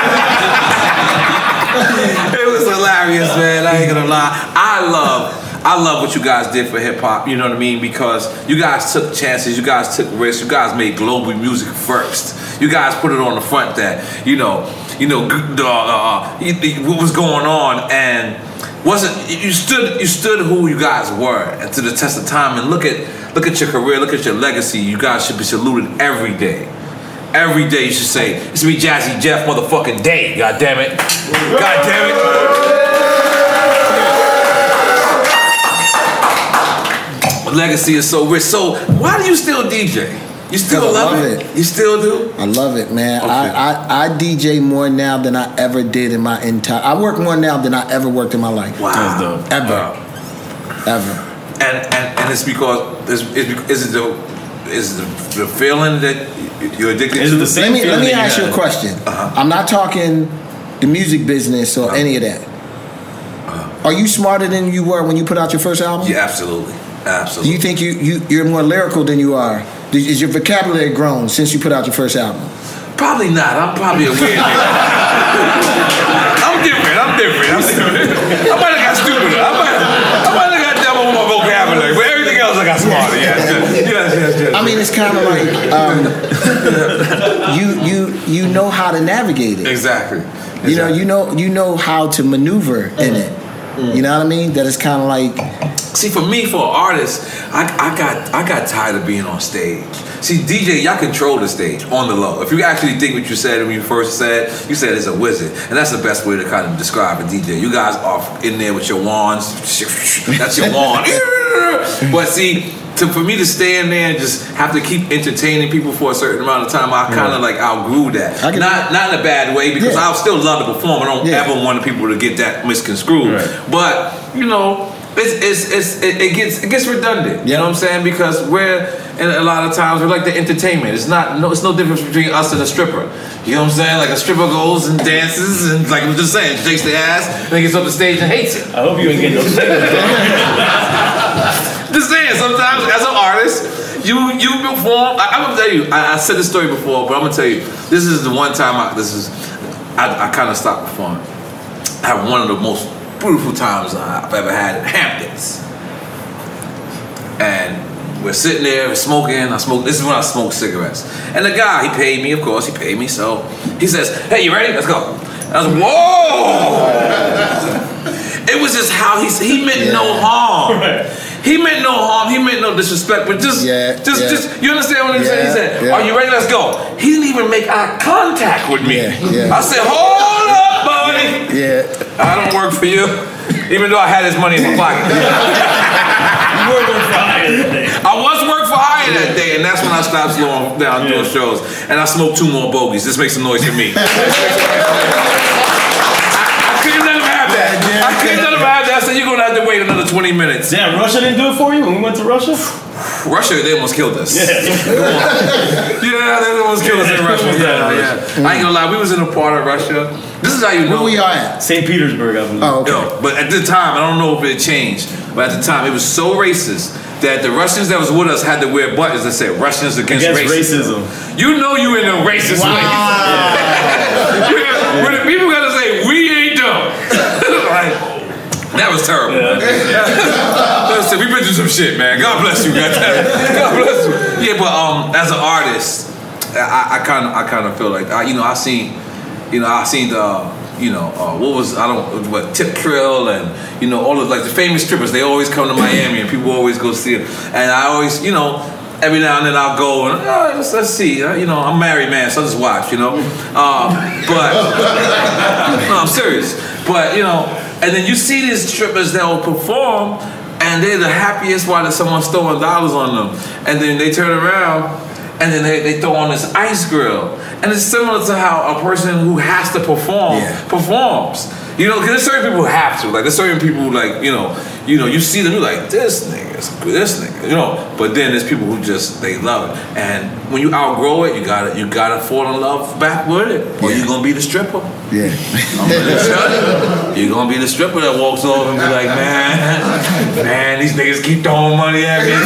it was hilarious, man. I ain't gonna lie. I love what you guys did for hip hop. You know what I mean? Because you guys took chances. You guys took risks. You guys made global music first. You guys put it on the front that what was going on, and you stood who you guys were and to the test of time. And look at your career, look at your legacy. You guys should be saluted every day. Every day you should say, "It's me, Jazzy Jeff, motherfucking day." God damn it. God damn it. Legacy is so rich. So why do you still DJ? You still love it? You still do? I love it, man. Okay. I DJ more now than I ever did in my entire. I work more now than I ever worked in my life. Wow. That's dope. Ever. And it's because is it the feeling that you're addicted Is to? it the same? Let me ask you a had? question. Uh-huh. I'm not talking the music business or any of that. Are you smarter than you were when you put out your first album? Yeah, absolutely. Do Absolutely. you think you're more lyrical than you are? Is your vocabulary grown since you put out your first album? Probably not. I'm probably a weird nigga. I'm different. I might have got stupider. I might have got double with my vocabulary, but everything else I got smarter. Yes. I mean, it's kind of like you know how to navigate it. Exactly. You know how to maneuver in it. You know what I mean? That it's kind of like. See, for me, for an artist, I got tired of being on stage. See, DJ, y'all control the stage on the low. If you actually think what you said when you first said, you said it's a wizard, and that's the best way to kind of describe a DJ. You guys are in there with your wands. That's your wand. But see, for me to stay in there and just have to keep entertaining people for a certain amount of time, I kind of like outgrew that. Not in a bad way, because I still love to perform. I don't ever want people to get that misconstrued. Right. But it gets redundant. You know what I'm saying? Because and a lot of times we're like the entertainment. It's no difference between us and a stripper. You know what I'm saying? Like a stripper goes and dances and like I'm just saying, shakes their ass and then gets up the stage and hates it. I hope you ain't getting those things. Just saying, sometimes as an artist, you perform. I'm gonna tell you. I said this story before, but I'm gonna tell you. This is the one time I kind of stopped performing. I have one of the most beautiful times I've ever had at Hamptons, and we're sitting there smoking. This is when I smoked cigarettes, and the guy, he paid me. Of course, he paid me. So he says, "Hey, you ready? Let's go." I was like, "Whoa!" It was just how he meant no harm. Right. He meant no harm. He meant no disrespect. But just you understand what I'm saying? He said, "Are you ready? Let's go." He didn't even make eye contact with me. I said, "Hold up, buddy. I don't work for you." Even though I had his money in my pocket. You were working for hire that day. I was working for hire that day, and that's when I stopped slowing down doing shows. And I smoked 2 more bogeys. This makes some noise for me. I couldn't let him have that. I said, you're going to have to wait another 20 minutes. Damn, Russia didn't do it for you when we went to Russia? Russia, they almost killed us. Yeah, they almost killed us in Russia. Yeah. I ain't gonna lie, we was in a part of Russia. This is how you know. Where we are at? St. Petersburg, I believe. Oh, okay. Yo, but at the time, I don't know if it changed, but at the time, it was so racist that the Russians that was with us had to wear buttons that said Russians against racism. You know you in a racist way. When the people gotta say, we ain't dumb. That was terrible. We been through some shit, man. God bless you, goddamn. God bless you. Yeah, but as an artist, I kind of feel like I seen the Tip Trill and all of like the famous strippers. They always come to Miami and people always go see them. And I always every now and then I'll go and let's see. I'm a married man, so I'll just watch. But no, I'm serious. But and then you see these strippers that will perform, and they're the happiest while someone's throwing dollars on them, and then they turn around, and then they throw on this ice grill, and it's similar to how a person who has to perform performs. Because there's certain people who have to. Like there's certain people who you see them, you're like, this nigga. But then there's people who just they love it, and when you outgrow it, you gotta fall in love back with it, or you're gonna be the stripper. Yeah, I'm gonna tell you, you're gonna be the stripper that walks over and be like, man, these niggas keep throwing money at me.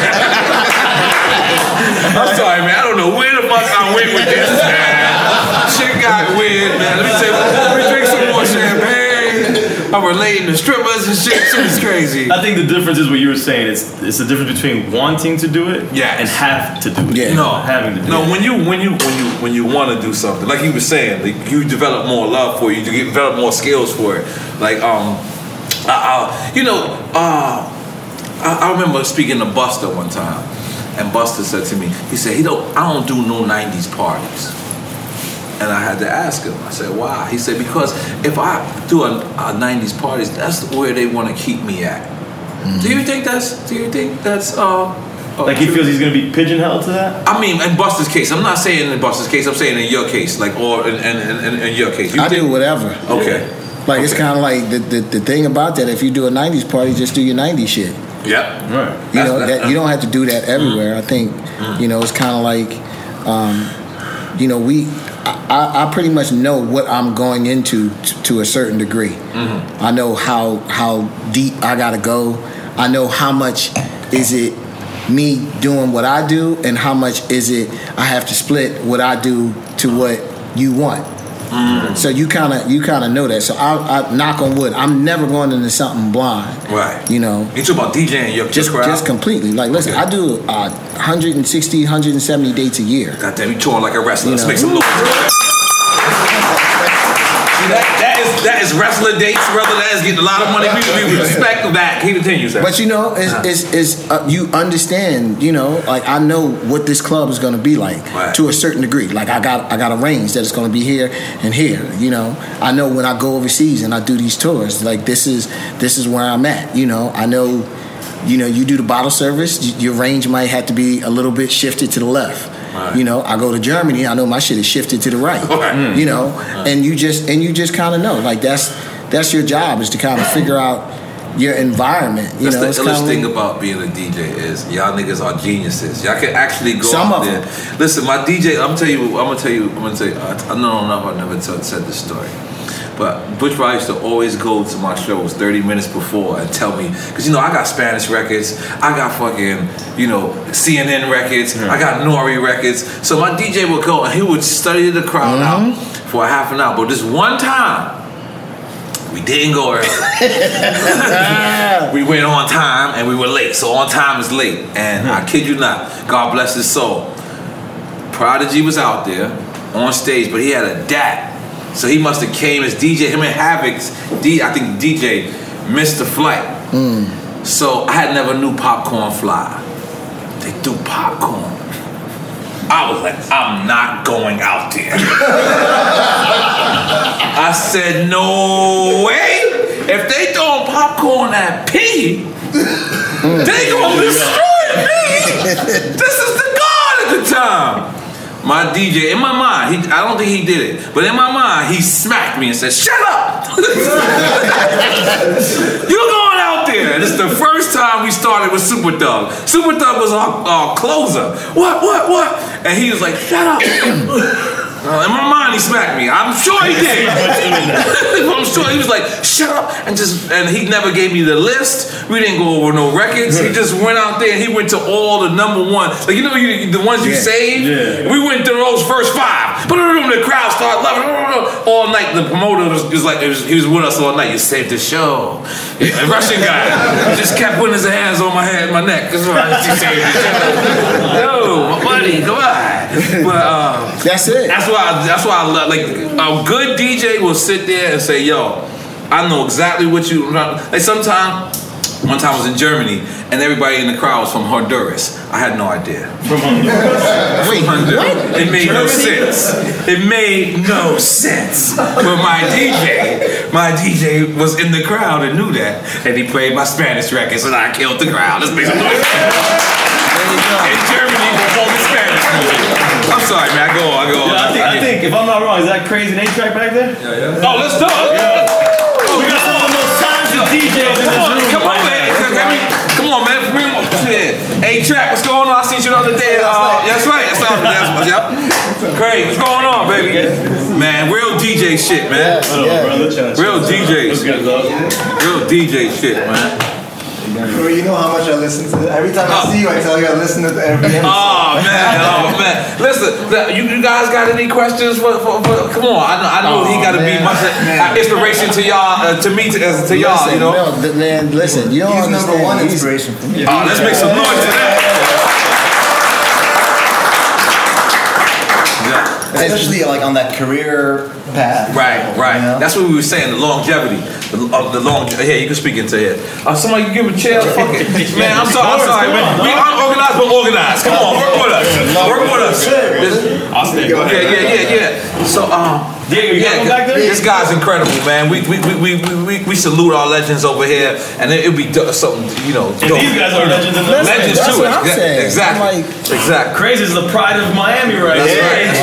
I'm sorry, man. I don't know where the fuck I went with this, man. Shit got weird, man. Let me drink some more champagne. I'm relating to strippers and shit. It's crazy. I think the difference is what you were saying. It's the difference between wanting to do it and have to do it. Yeah. Having to do it. No, when you want to do something, like you were saying, like you develop more love for it. You develop more skills for it. Like I remember speaking to Buster one time. And Buster said to me, he said, I don't do no 90s parties. And I had to ask him, I said, why? He said, because if I do a 90s parties, that's where they want to keep me at. Mm-hmm. Do you think that's like he feels he's going to be pigeonholed to that? I mean, in Buster's case. I'm not saying in Buster's case, I'm saying in your case, like, or in your case. I do whatever. Okay. Like, it's kind of like the thing about that, if you do a 90s party, just do your 90s shit. Yeah. Right. You don't have to do that everywhere. I think, it's kind of like, I pretty much know what I'm going into to a certain degree. Mm-hmm. I know how deep I gotta go. I know how much is it me doing what I do, and how much is it I have to split what I do to what you want. Mm-hmm. So you kind of know that. So I knock on wood, I'm never going into something blind. Right. You talk about DJing your crowd? Just completely. Like, listen, I do 160, 170 dates a year. Goddamn, you touring like a wrestler. Let's make some noise. That is wrestler dates, brother. That is getting a lot of money. We respect that. He continues. But you understand. Like, I know what this club is going to be like to a certain degree. Like, I got a range that it's going to be here and here. I know when I go overseas and I do these tours, like this is where I'm at. I know. You do the bottle service. Your range might have to be a little bit shifted to the left. Right. I go to Germany. I know my shit is shifted to the right. Right. And you just kind of know. Like that's your job, is to kind of figure out your environment. That's the illest thing about being a DJ is y'all niggas are geniuses. Y'all can actually go out there. Listen, my DJ. I'm gonna tell you. I don't know if I never said this story. But Butch Rod used to always go to my shows 30 minutes before and tell me, because I got Spanish records, I got fucking CNN records, I got Nori records. So my DJ would go and he would study the crowd out for a half an hour. But this one time, we didn't go early. We went on time and we were late. So on time is late. And I kid you not, God bless his soul, Prodigy was out there on stage, but he had a DAT. So he must have came as DJ. Him and Havoc's, I think DJ missed the flight. So I had never knew Popcorn fly. They threw popcorn. I was like, I'm not going out there. I said, no way. If they throwing popcorn at P, they gonna destroy me. This is the God at the time. My DJ, in my mind, I don't think he did it, but in my mind, he smacked me and said, shut up! You're going out there! here. This is the first time we started with Super Thug. Super Thug was our closer. What? And he was like, shut up. In my mind, he smacked me. I'm sure he did. I'm sure he was like, shut up, and he never gave me the list. We didn't go over no records. He just went out there and he went to all the number one, like the ones you saved. Yeah. We went through those first 5. The crowd started loving all night. The promoter was like, he was with us all night. You saved the show. A Russian guy, he just kept putting his hands on my head, my neck. That's why he saved the show. Yo, my buddy, come on. But that's it. That's why I love, like, a good DJ will sit there and say, yo, I know exactly what you, like one time I was in Germany and everybody in the crowd was from Honduras. I had no idea. From Honduras? Wait, what? It made no sense. It made no sense. But my DJ was in the crowd and knew that. And he played my Spanish records and I killed the crowd. Let's make some noise. In Germany, performing Spanish music. I'm sorry, man. I go on. I think, if I'm not wrong, is that Crazy and A-Track back there? Yeah. Oh, let's talk. Yeah. We got some of the most talented DJs in this room. Come on, man. Come on, man. Bring him up. A-Track, what's going on? I seen you the other day. That's right. Crazy, what's going on, baby? Man, real DJ shit, man. Real DJ shit. Real DJ shit, man. Bro, you know how much I listen to it. Every time I see you, I tell you I listen to every episode. Oh man. Listen, you guys got any questions for come on, I know he got to be much inspiration to y'all, to me, to y'all, you know. No, man, listen, you don't understand. He's number one inspiration for me. Let's make some noise to that. Especially like on that career path. Right. You know? That's what we were saying, the longevity. Here, you can speak into it. Somebody give a chair. Fuck it. Man, I'm sorry, man. We unorganized but organized. Come on, work with us. I'll stay. Yeah. So, this guy's incredible, man. We salute our legends over here, and it'll be something, you know. And these guys are legends. Legends that's too. What I'm saying. Exactly. Exactly. Crazy is the pride of Miami, right? That's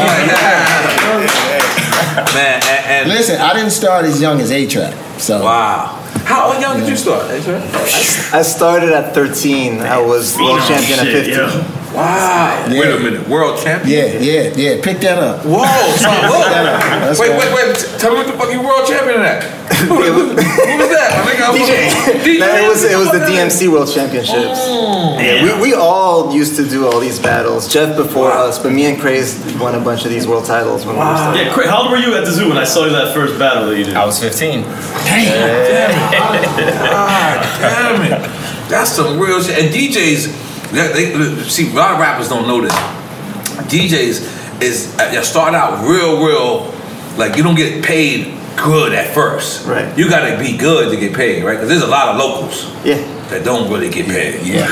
right. Man, and listen, I didn't start as young as A-Track. So wow. How young did you start? I started at 13. I was world champion at 15. Yeah. Wow. Yeah. Wait a minute. World champion? Yeah. Pick that up. Whoa. Wait. Tell me what the fuck you world champion at? Who was that? DJ. It was the DMC World Championships. Yeah, we all used to do all these battles. Jeff before us, but me and Craze won a bunch of these world titles when we were starting. Yeah, how old were you at the zoo when I saw you that first battle that you did? I was 15. Damn it. That's some real shit. And DJs, see, a lot of rappers don't know this. DJs start out real, like you don't get paid good at first. Right. You gotta be good to get paid, right? Because there's a lot of locals. Yeah. That don't really get paid. Yeah.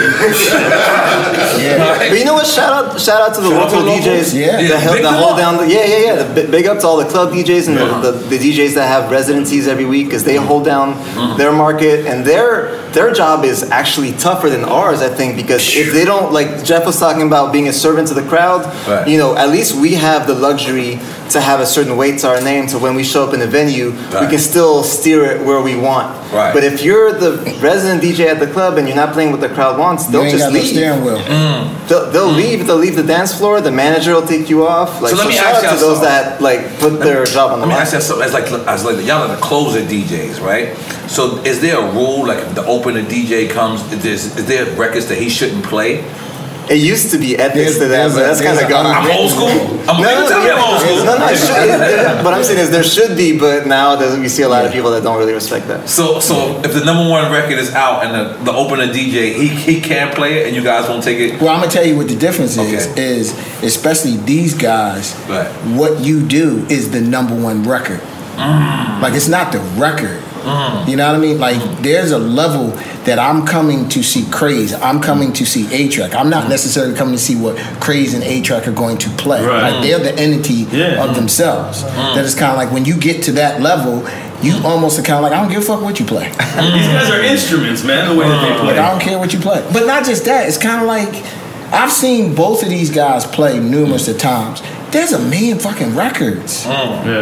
But you know what? Shout out to the local DJs. That hold down. Big up to all the club DJs and the DJs that have residencies every week because they hold down their market, and their job is actually tougher than ours, I think, because if they don't, like Jeff was talking about being a servant to the crowd, you know, at least we have the luxury to have a certain weight to our name, so when we show up in a venue, we can still steer it where we want. Right. But if you're the resident DJ at the club and you're not playing what the crowd wants, they'll just leave. Steering wheel. They'll leave. They'll leave the dance floor. The manager will take you off. Like, So let me shout ask out to y'all those that like put their job on the Let me line. ask you something. As like y'all are the closer DJs, right? So is there a rule, like if the opener DJ comes, is there records that he shouldn't play? It used to be ethics to that, but that's kind of gone. I'm old school. I'm old school. No, what I'm saying is there should be, but now we see a lot of people that don't really respect that. So if the number one record is out and the opener DJ he can't play it and you guys won't take it. Well, I'm gonna tell you what the difference is especially these guys. Right. What you do is the number one record. Like it's not the record. You know what I mean? Like there's a level that I'm coming to see Craze. I'm coming to see A-Track. I'm not necessarily coming to see what Craze and A-Track are going to play. Right. Like they're the entity of themselves. That is kind of like when you get to that level, you almost are kind of like, I don't give a fuck what you play. These guys are instruments, man. The way that they play. Like I don't care what you play. But not just that. It's kind of like I've seen both of these guys play numerous of times. There's a million fucking records.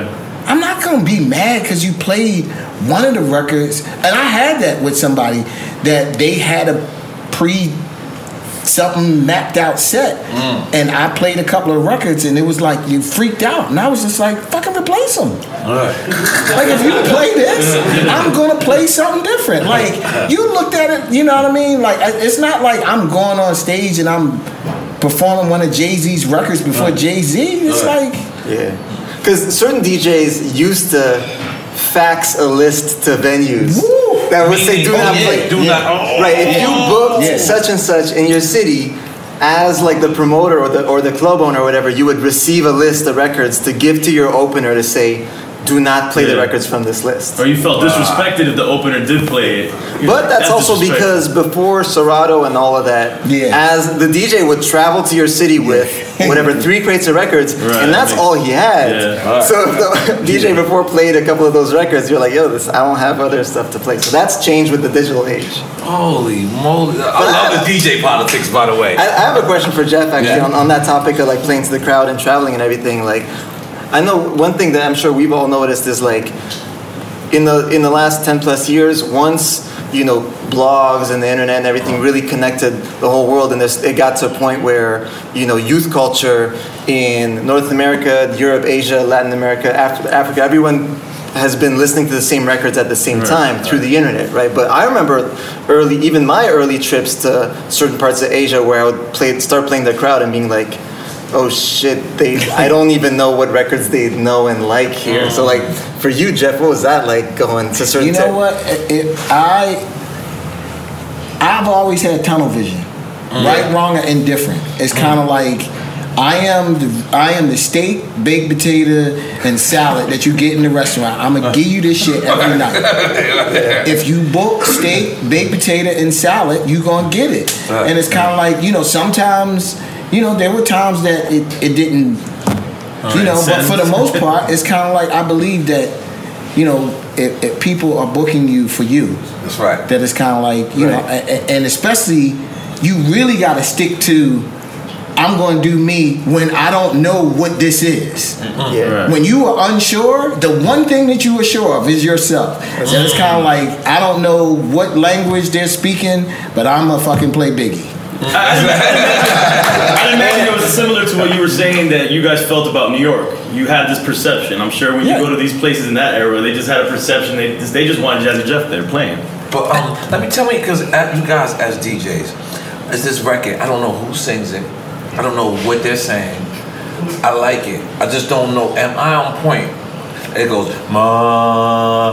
I'm not gonna be mad because you played one of the records, and I had that with somebody that they had a something mapped out set, and I played a couple of records, and it was like you freaked out, and I was just like, fucking replace them. Like if you play this, I'm gonna play something different. Like you looked at it, you know what I mean? Like it's not like I'm going on stage and I'm performing one of Jay-Z's records before Jay-Z. It's like because certain DJs used to fax a list to venues. That would say, do not play. Right, if you booked such and such in your city, as like the promoter or the club owner or whatever, you would receive a list of records to give to your opener to say, do not play the records from this list. Or you felt disrespected if the opener did play it. But that's also because before Serato and all of that, as the DJ would travel to your city with whatever 3 crates of records, and that's all he had. So if the DJ before played a couple of those records, you're like, yo, I don't have other stuff to play. So that's changed with the digital age. Holy moly. I love the DJ politics, by the way. I have a question for Jeff, actually, on that topic of like playing to the crowd and traveling and everything. Like, I know one thing that I'm sure we've all noticed is like in the last 10 plus years, once blogs and the internet and everything really connected the whole world, and it got to a point where youth culture in North America, Europe, Asia, Latin America, Africa, everyone has been listening to the same records at the same time through the internet, right? But I remember even my early trips to certain parts of Asia where I would start playing the crowd and being like, oh shit, I don't even know what records they know and like here. So like for you, Jeff, what was that like going to certain? You know what? I've always had tunnel vision, right, wrong, or indifferent. It's kind of like I am the steak, baked potato, and salad that you get in the restaurant. I'm gonna give you this shit every night. If you book steak, baked potato, and salad, you gonna get it. And it's kind of like sometimes. There were times that it didn't, but for the most part, it's kind of like I believe that, if people are booking you for you, that's right. That it's kind of like, and especially you really got to stick to, I'm going to do me when I don't know what this is. When you are unsure, the one thing that you are sure of is yourself. And it's kind of like, I don't know what language they're speaking, but I'm going to fucking play Biggie. I'd imagine it was similar to what you were saying that you guys felt about New York. You had this perception. I'm sure when you go to these places in that era, they just had a perception. They just wanted Jazzy Jeff there playing. But let me tell me, because you guys as DJs, it's this record. I don't know who sings it. I don't know what they're saying. I like it. I just don't know. Am I on point? It goes ma.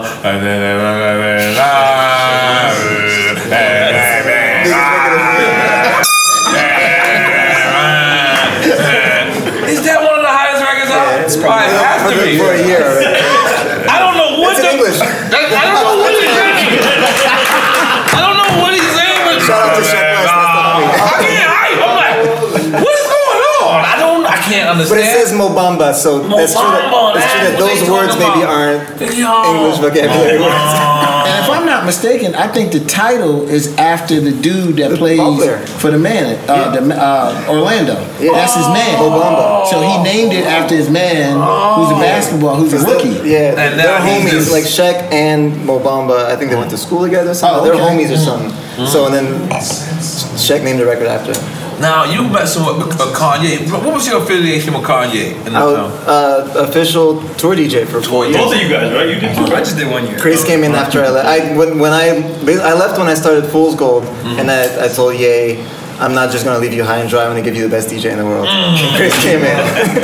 Is that one of the highest records out? It has to be. For a year already. I don't know what it's in English. I don't know what he's saying. I don't know what he's saying. But shout out to Shaq West. I'm like, what is going on? I can't understand. But it says Mobamba, so it's true that those words maybe aren't English vocabulary words. And if I'm not mistaken, I think the title is after the dude that plays for the man, Orlando. That's his man, Mobamba. So he named it after his man, who's a rookie. Yeah, and they're homies, like Shaq and Mobamba. I think they went to school together or something. They're homies or something. So and then Shaq named the record after him. Now, you messing with Kanye. What was your affiliation with Kanye? I was official tour DJ for 4 years. Both of you guys, right? You did too. I just did 1 year. Chris came in after I left. I left when I started Fool's Gold, and I told Ye, I'm not just going to leave you high and dry. I'm going to give you the best DJ in the world. And Chris came in.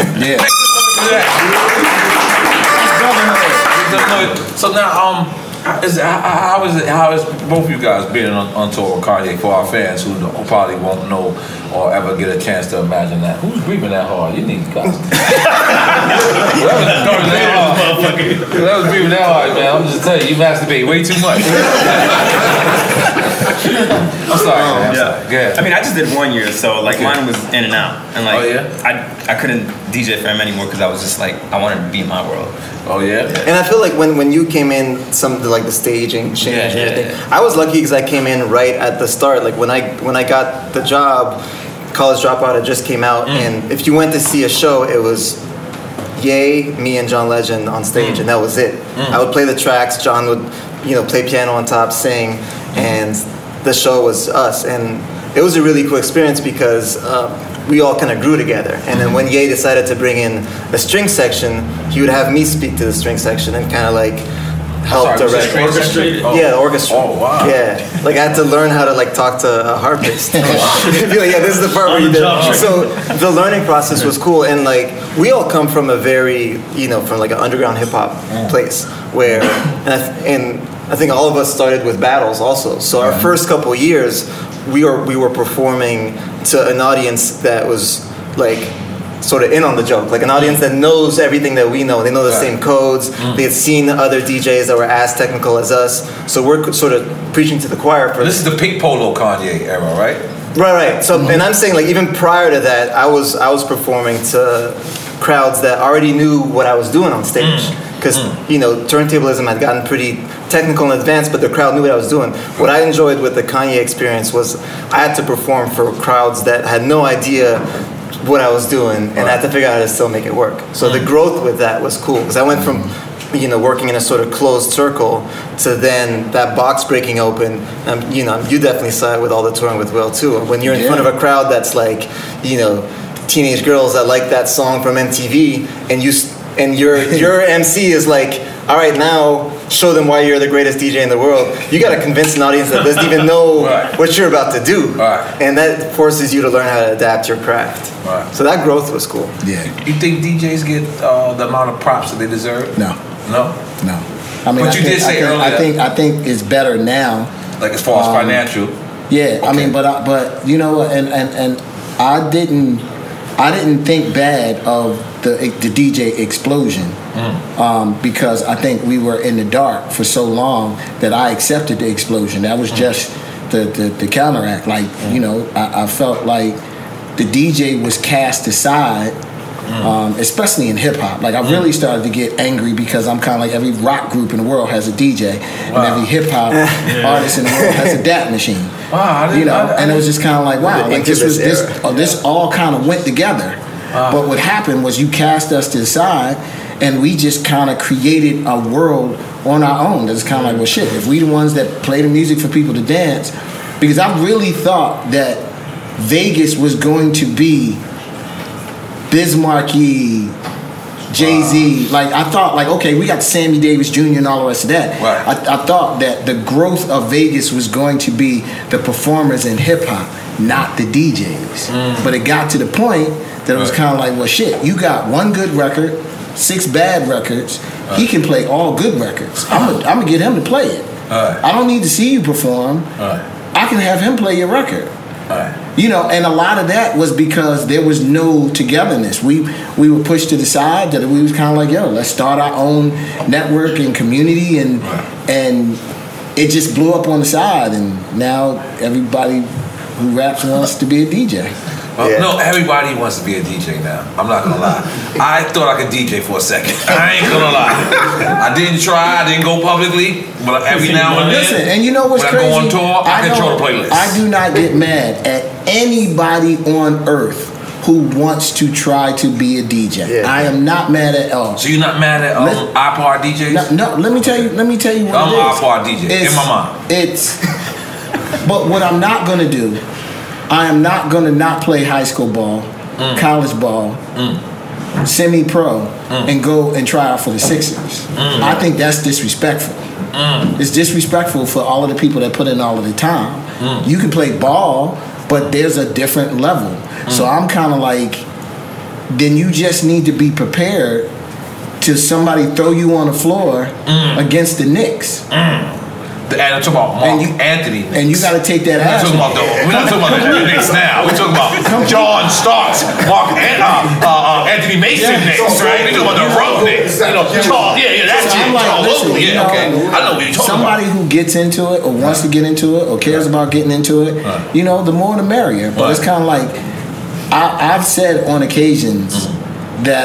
So now, how is both of you guys being on tour with Kanye for our fans who probably won't know or ever get a chance to imagine that? Who's breathing that hard? You need guys. That was breathing that hard, man. I'm just telling you, you masturbate way too much. I'm sorry, man. I'm sorry. Go ahead. I mean, I just did 1 year, so like mine was in and out, and like I couldn't DJ for him anymore because I was just like I wanted to be in my world. Oh yeah. And I feel like when you came in, the staging changed and everything. I was lucky because I came in right at the start. Like when I got the job, College Dropout had just came out, and if you went to see a show, it was Ye, me, and John Legend on stage, and that was it. I would play the tracks. John would, play piano on top, sing, and the show was us. And it was a really cool experience because we all kind of grew together. And then when Ye decided to bring in a string section, he would have me speak to the string section and kind of like help direct. Yeah, the orchestra. Oh wow. Yeah, like I had to learn how to like talk to a harpist. Be like, yeah, this is the part where you did. So the learning process was cool, and like we all come from a very, from like an underground hip hop place where, and I think all of us started with battles also. So our first couple years, we were performing to an audience that was like sort of in on the joke, like an audience that knows everything that we know. They know the same codes. They had seen other DJs that were as technical as us. So we're sort of preaching to the choir. This is the Pink Polo Kanye era, right? Right. So, and I'm saying like even prior to that, I was performing to crowds that already knew what I was doing on stage. Because, turntablism had gotten pretty technical and advanced, but the crowd knew what I was doing. What I enjoyed with the Kanye experience was I had to perform for crowds that had no idea what I was doing, and I had to figure out how to still make it work. So the growth with that was cool, because I went from, working in a sort of closed circle to then that box breaking open. You definitely saw it with all the touring with Will too. When you're in front of a crowd that's like, teenage girls that like that song from MTV, and your MC is like, all right, now show them why you're the greatest DJ in the world. You got to convince an audience that doesn't even know what you're about to do. And that forces you to learn how to adapt your craft. So that growth was cool. Yeah. You think DJs get the amount of props that they deserve? No. I mean, but you did say earlier. I think it's better now. Like as far as financial. Yeah. Okay. I mean, but and I didn't think bad of the DJ explosion because I think we were in the dark for so long that I accepted the explosion. That was just the counteract. Like, I felt like the DJ was cast aside, especially in hip hop. Like I really started to get angry because I'm kind of like every rock group in the world has a DJ, and every hip hop artist in the world has a DAT machine. Wow, and it was just kind of like, wow, like this all kind of went together. But what happened was you cast us to the side, and we just kind of created a world on our own. That's kind of like, well, shit, if we the ones that play the music for people to dance, because I really thought that Vegas was going to be Biz Markie, Jay-Z. Like I thought, like, okay, we got Sammy Davis Jr. and all the rest of that. I thought that the growth of Vegas was going to be the performers in hip hop, not the DJs. But it got to the point that it was kind of like, well, shit, you got one good record, 6 bad records. He can play all good records. I'm gonna get him to play it. I don't need to see you perform. I can have him play your record. And a lot of that was because there was no togetherness. We were pushed to the side. That we was kind of like, yo, let's start our own network and community, and it just blew up on the side. And now everybody who raps wants to be a DJ. No, everybody wants to be a DJ now. I'm not gonna lie. I thought I could DJ for a second. I ain't gonna lie. I didn't try. I didn't go publicly, but every now and then, listen, and you know what's when crazy? I go on tour, I control the playlist. I do not get mad at anybody on earth who wants to try to be a DJ. I am not mad at all. So you're not mad at iPod DJs? No. Let me tell you what I'm it is. iPod DJ in my mind. But what I'm not gonna do, I am not going to not play high school ball, college ball, semi-pro, and go and try out for the Sixers. I think that's disrespectful. It's disrespectful for all of the people that put in all of the time. You can play ball, but there's a different level. So I'm kind of like, then you just need to be prepared to somebody throw you on the floor against the Knicks. And I'm talking about Mark Anthony Knicks. And you got to take that ass. We're not talking about the Knicks now. We're talking about John Starks, Anthony Mason Knicks, right? We're talking about the Rough Knicks. That's it. Locally, okay. I know what you're talking somebody about. Who gets into it or wants to get into it or cares about getting into it, the more the merrier. But it's kind of like, I've said on occasions that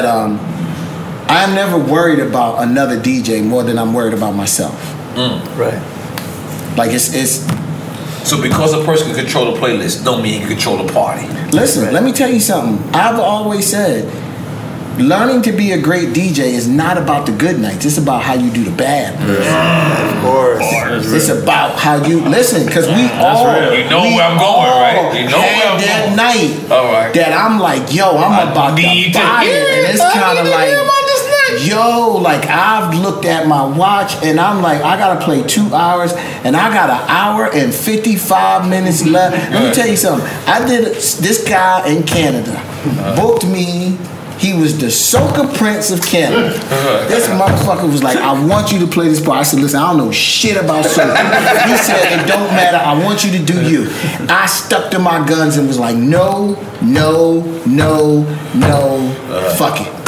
I am never worried about another DJ more than I'm worried about myself. Right. Like it's so because a person can control the playlist, don't mean he can control the party. Listen, let me tell you something. I've always said learning to be a great DJ is not about the good nights. It's about how you do the bad. Of course. It's about how you listen, because we all You know where I'm going, right? You know where I'm that going. night All right. that I'm like, yo, I'm about to buy it, and it's kind of like, yo, like I've looked at my watch and I'm like, I gotta play 2 hours and I got 1 hour and 55 minutes left. Let me tell you something. I did this guy in Canada booked me. He was the Soca Prince of Canada. This motherfucker was like, I want you to play this part. I said, listen, I don't know shit about soca. He said, it don't matter. I want you to do you. I stuck to my guns and was like, no, fuck it.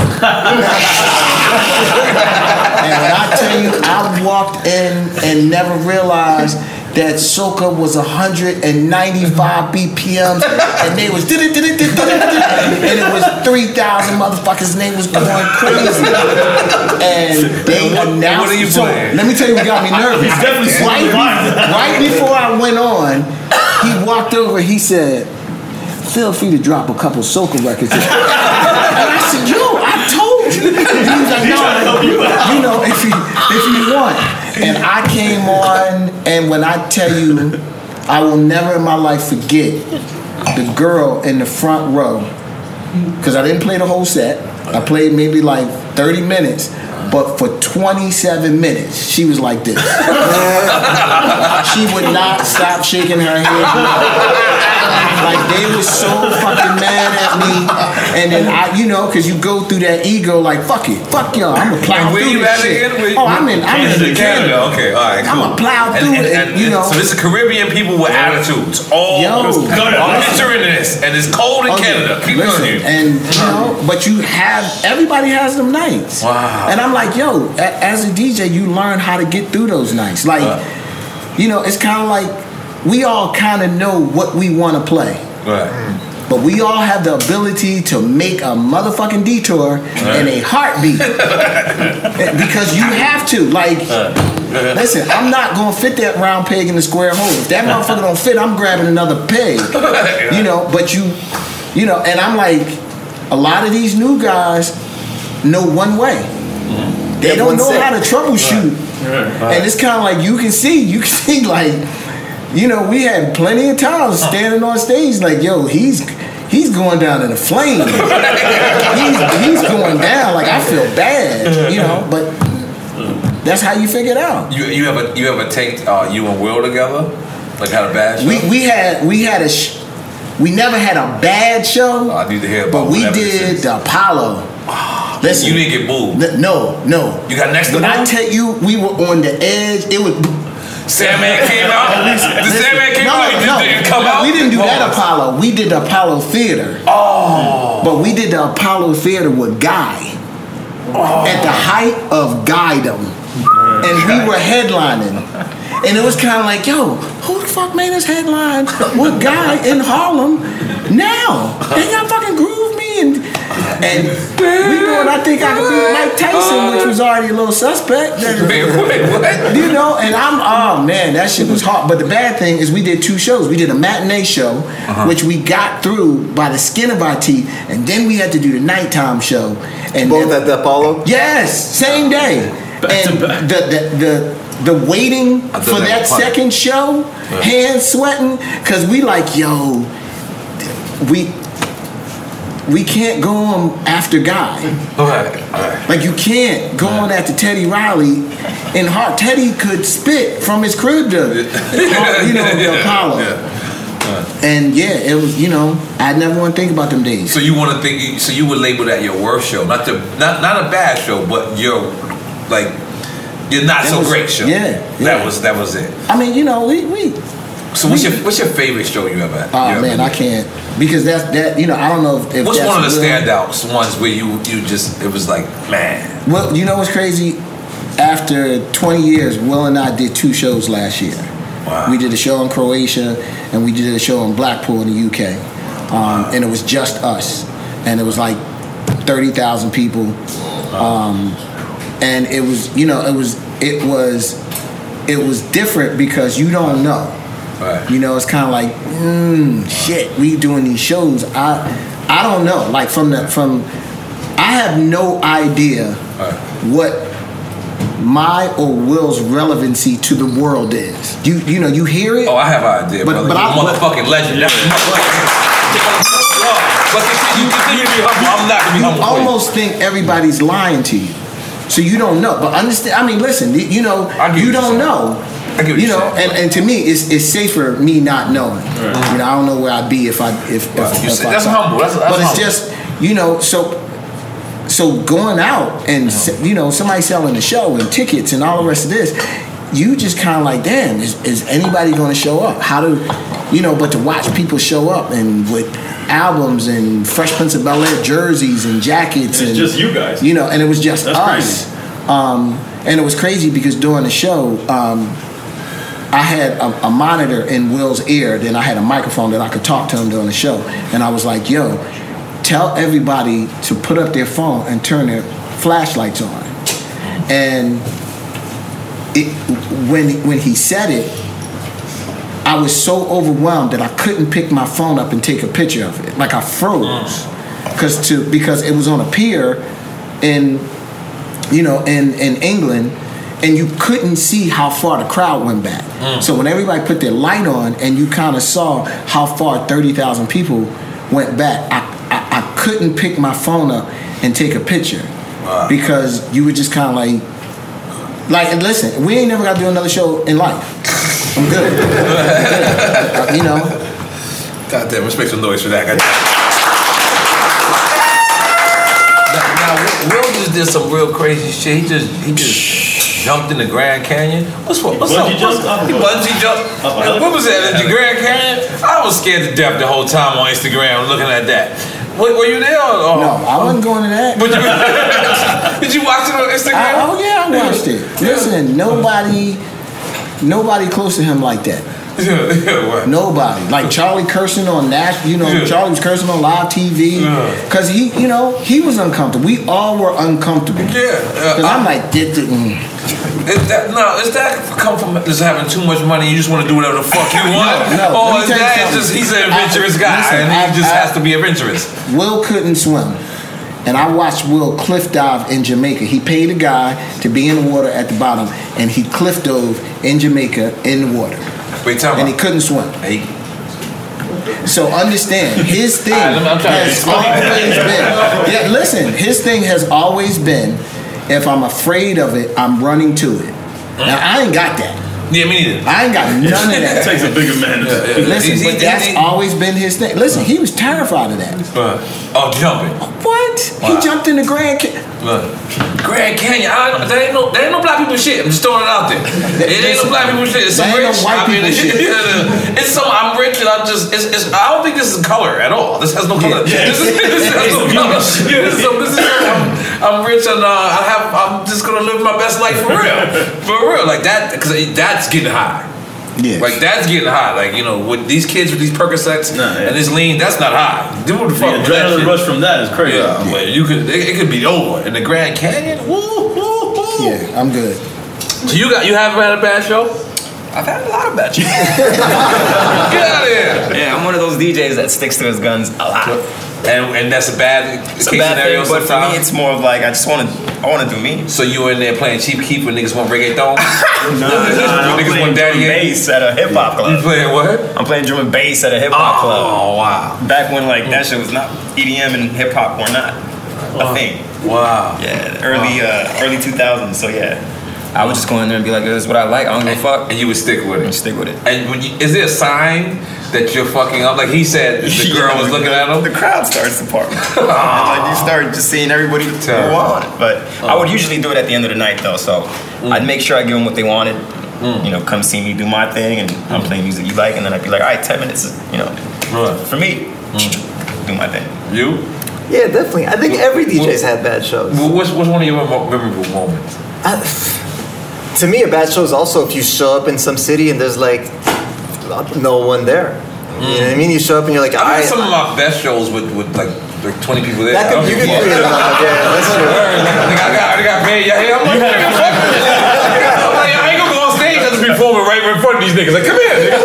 And when I tell you, I walked in and never realized that soca was 195 BPMs and they was and it was 3,000 motherfuckers and they was going crazy. And they announced. What are you so playing? let me tell you what got me nervous. He's definitely right before I went on, he walked over, he said, feel free to drop a couple soca records. And I said, yo, I told you. And he was like, no, you know, if you want. And I came on, and when I tell you, I will never in my life forget the girl in the front row, because I didn't play the whole set. I played maybe like 30 minutes, but for 27 minutes, she was like this. She would not stop shaking her head. Like, they were so fucking mad at me. And then I, you know, because you go through that ego, like, fuck it, fuck y'all, I'm gonna plow Where through you this at shit. again? I'm in Canada. Okay, all right, cool. I'm gonna plow through it, you know. So this is Caribbean people with attitudes. All picturing this, and it's cold in Canada. Keep going. And you know, but you have, everybody has them nights. Wow. And I'm like, yo, as a DJ, you learn how to get through those nights. Like, you know, it's kind of like we all kind of know what we want to play. Right. But we all have the ability to make a motherfucking detour in a heartbeat. Because you have to. Like, listen, I'm not going to fit that round peg in the square hole. If that motherfucker don't fit, I'm grabbing another peg. You know, but you know, and I'm like, a lot of these new guys know one way. They don't know how to troubleshoot. And it's kind of like, you can see like, you know, we had plenty of times standing on stage like, yo, he's going down in a flame. he's going down. Like, I feel bad, you know, but that's how you figure it out. You ever take you and Will together? Like, had a bad show? We never had a bad show. I need to hear about. But we did the Apollo. Listen, you didn't get booed. No. You got next to When booed? I tell you, we were on the edge. It was. Sandman came out. The Sandman came out. He didn't come out. We didn't do that Apollo. We did the Apollo Theater. Oh. But we did the Apollo Theater with Guy. At the height of Guydom. And we were headlining. And it was kind of like, yo, who the fuck made us headline with Guy in Harlem now? They got fucking Groove Me and we doing I Think I Could Beat Mike Tyson, which was already a little suspect. Wait, what? You know, and oh man, that shit was hard. But the bad thing is we did two shows. We did a matinee show, which we got through by the skin of our teeth, and then we had to do the nighttime show. And both at the Apollo? Yes, same day. And the waiting for that second show, hands sweating, because we like, yo, we can't go on after Guy. All right. Like, you can't go on after Teddy Riley in heart. Teddy could spit from his crib to, the Apollo. And yeah, it was, you know, I never want to think about them days. So you want to think? So you would label that your worst show, not a bad show, but your not so great show. Yeah. That was it. I mean, you know, we. So what's your favorite show you ever had? Oh man, I can't, because that you know, I don't know if what's that's one of the standouts ones where you just, it was like, man. Well, you know what's crazy? After 20 years, Will and I did 2 shows last year. Wow. We did a show in Croatia and we did a show in Blackpool in the UK, and it was just us, and it was like 30,000 people, and it was, you know, it was different because you don't know. Right. You know, it's kind of like, shit, we doing these shows. I don't know. Like I have no idea what my or Will's relevancy to the world is. You know, you hear it. Oh, I have an idea, brother. You're a motherfucking legend. But you continue to be humble. I'm not gonna be humble. You almost think everybody's lying to you, so you don't know. But understand. I mean, listen. You know, you don't know. You know, and to me, it's safer me not knowing. You know, I don't know where I'd be if that's humble. That's but humble. It's just, you know, so going out and you know, somebody selling the show and tickets and all the rest of this, you just kind of like, damn, is anybody going to show up? How do, you know? But to watch people show up and with albums and Fresh Prince of Bel-Air jerseys and jackets, and just you guys, you know, and it was just us. Crazy. And it was crazy because during the show, I had a monitor in Will's ear, then I had a microphone that I could talk to him during the show, and I was like, yo, tell everybody to put up their phone and turn their flashlights on. And when he said it, I was so overwhelmed that I couldn't pick my phone up and take a picture of it. Like I froze, because it was on a pier in England, and you couldn't see how far the crowd went back. So when everybody put their light on, and you kind of saw how far 30,000 people went back, I couldn't pick my phone up and take a picture because you were just kind of like, and listen, we ain't never got to do another show in life. I'm good. You know. God damn, let's make some noise for that. Now, Will just did some real crazy shit. He just jumped in the Grand Canyon. What's up? He bungee jumped. What was that? In the Grand Canyon? I was scared to death the whole time on Instagram looking at that. Were you there? No, I wasn't going to that. Did you watch it on Instagram? Oh yeah, I watched it. Listen, nobody close to him like that. Nobody. Like Charlie cursing on Charlie was cursing on live TV because he was uncomfortable. We all were uncomfortable. Because I'm like, Is that come from just having too much money? You just want to do whatever the fuck you want? No. Or is that just he's an adventurous guy and he just has to be adventurous? Will couldn't swim. And I watched Will cliff dive in Jamaica. He paid a guy to be in the water at the bottom, and he cliff dove in Jamaica in the water. And he couldn't swim. So understand, his thing has always been. Yeah, listen, his thing has always been, if I'm afraid of it, I'm running to it. Now I ain't got that. Yeah, me neither. I ain't got none of that. It takes a bigger man. Listen, but that's always been his thing. Listen, he was terrified of that. Jumping. What? Wow. He jumped in the Grand Canyon. Grand Canyon. There ain't no black people shit. I'm just throwing it out there. It ain't no black people shit. It's some rich. It's some. I'm rich and I'm just. I don't think this is color at all. This has no color. This has no color. I'm rich and I'm just gonna live my best life for real, like that, because that's getting high. Yeah, like that's getting high. Like with these kids with these Percocets and this lean, that's not high. Do what the fuck. The adrenaline rush from that is crazy. Yeah, but it could be over in the Grand Canyon. Woo. Yeah, I'm good. So you haven't had a bad show? I've had a lot of bad shows. Get out of here. Yeah, I'm one of those DJs that sticks to his guns a lot. And that's a bad scenario. But for me, it's more of like I want to do me. So you in there playing cheap keep when niggas want reggaeton? No, I'm playing drum and bass at a hip hop club. You playing what? I'm playing drum and bass at a hip hop club. Oh wow! Back when that shit was not EDM and hip hop were not a thing. Wow. Yeah, early 2000s. So yeah. I would just go in there and be like, "This is what I like. I don't give a fuck." And you would stick with it. Stick with it. And is there a sign that you're fucking up? Like he said, the girl was looking at him. The crowd starts to part. Like you start just seeing everybody go on. But I would usually do it at the end of the night though. So I'd make sure I give them what they wanted. Come see me do my thing, and I'm playing music you like, and then I'd be like, all right, 10 minutes. For me, do my thing. You? Yeah, definitely. I think every DJ's had bad shows. What's one of your memorable moments? To me, a bad show is also if you show up in some city and there's no one there. You know what I mean? You show up and you're like, I had some of my best shows with like 20 people there. You could create a lot. Yeah, that's true. I got paid. Yeah, I'm like, I ain't gonna go on stage. I just be performing right in front of these niggas. Like, come here, nigga.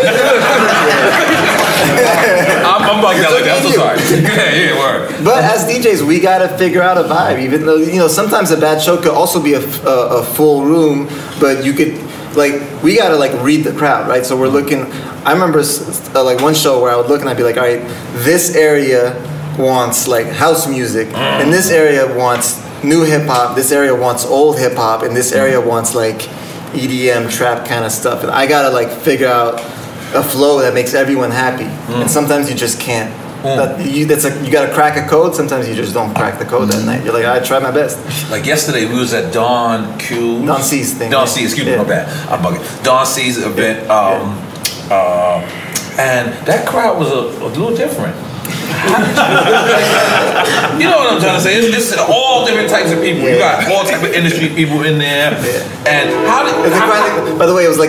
I'm bugged out like that. I'm so sorry. Yeah, word. But as DJs, we gotta figure out a vibe. Even though sometimes a bad show could also be a full room, but you could we gotta read the crowd, right? So we're looking. I remember one show where I would look and I'd be like, all right, this area wants house music, and this area wants new hip hop. This area wants old hip hop, and this area wants EDM trap kind of stuff. And I gotta figure out a flow that makes everyone happy. And sometimes you just can't. You gotta crack a code. Sometimes you just don't crack the code that night. You're like, I tried my best. Like yesterday, we was at Don C's thing. Don C, excuse me, my bad. I'm bugging. Don C's event, and that crowd was a little different. You know what I'm trying to say? This is all different types of people. You got all type of industry people in there. And by the way, it was like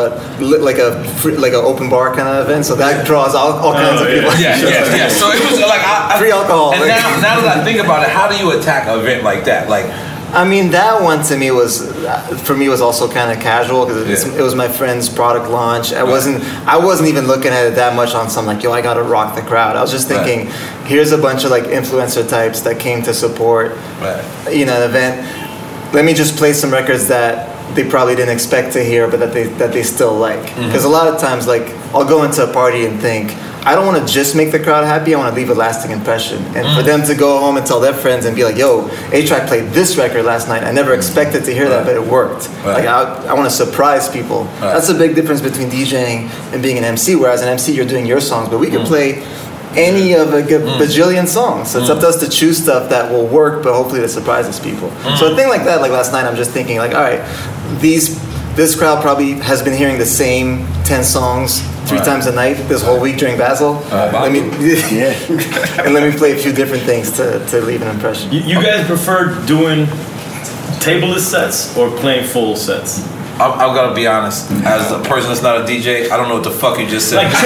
a open bar kind of event, so that draws all kinds of people. Yeah. So it was free alcohol. And now that I think about it, how do you attack an event like that? I mean, that one to me was also kind of casual because it was my friend's product launch. I wasn't even looking at it that much on some I gotta rock the crowd. I was just thinking, here's a bunch of influencer types that came to support, an event. Let me just play some records that they probably didn't expect to hear, but that they still like. Because a lot of times, I'll go into a party and think, I don't want to just make the crowd happy. I want to leave a lasting impression. And for them to go home and tell their friends and be like, yo, A-Track played this record last night. I never expected to hear that, but it worked. I want to surprise people. That's a big difference between DJing and being an MC. Whereas an MC, you're doing your songs, but we can play any of a bajillion songs. So it's up to us to choose stuff that will work, but hopefully that surprises people. So a thing like that, last night, I'm just thinking, all right, this crowd probably has been hearing the same 10 songs 3 times a night this whole week during Basel. Let me play a few different things to leave an impression. You guys prefer doing tableless sets or playing full sets? I'm gonna be honest. As a person that's not a DJ, I don't know what the fuck you just said. Like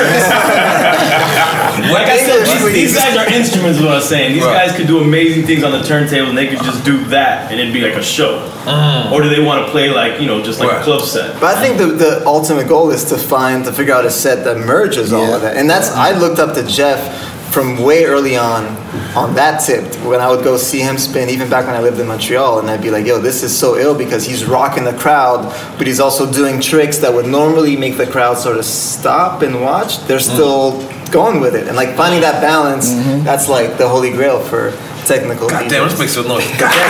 I said, these guys are instruments. Is what I was saying. These guys could do amazing things on the turntable, and they could just do that, and it'd be like a show. Or do they want to play just like a club set? But I think the ultimate goal is to figure out a set that merges all of that, and that's I looked up to Jeff from way early on that tip when I would go see him spin, even back when I lived in Montreal, and I'd be like, yo, this is so ill because he's rocking the crowd, but he's also doing tricks that would normally make the crowd sort of stop and watch. They're still going with it. And finding that balance, that's the holy grail for technical DJs. Goddamn, let's make some noise.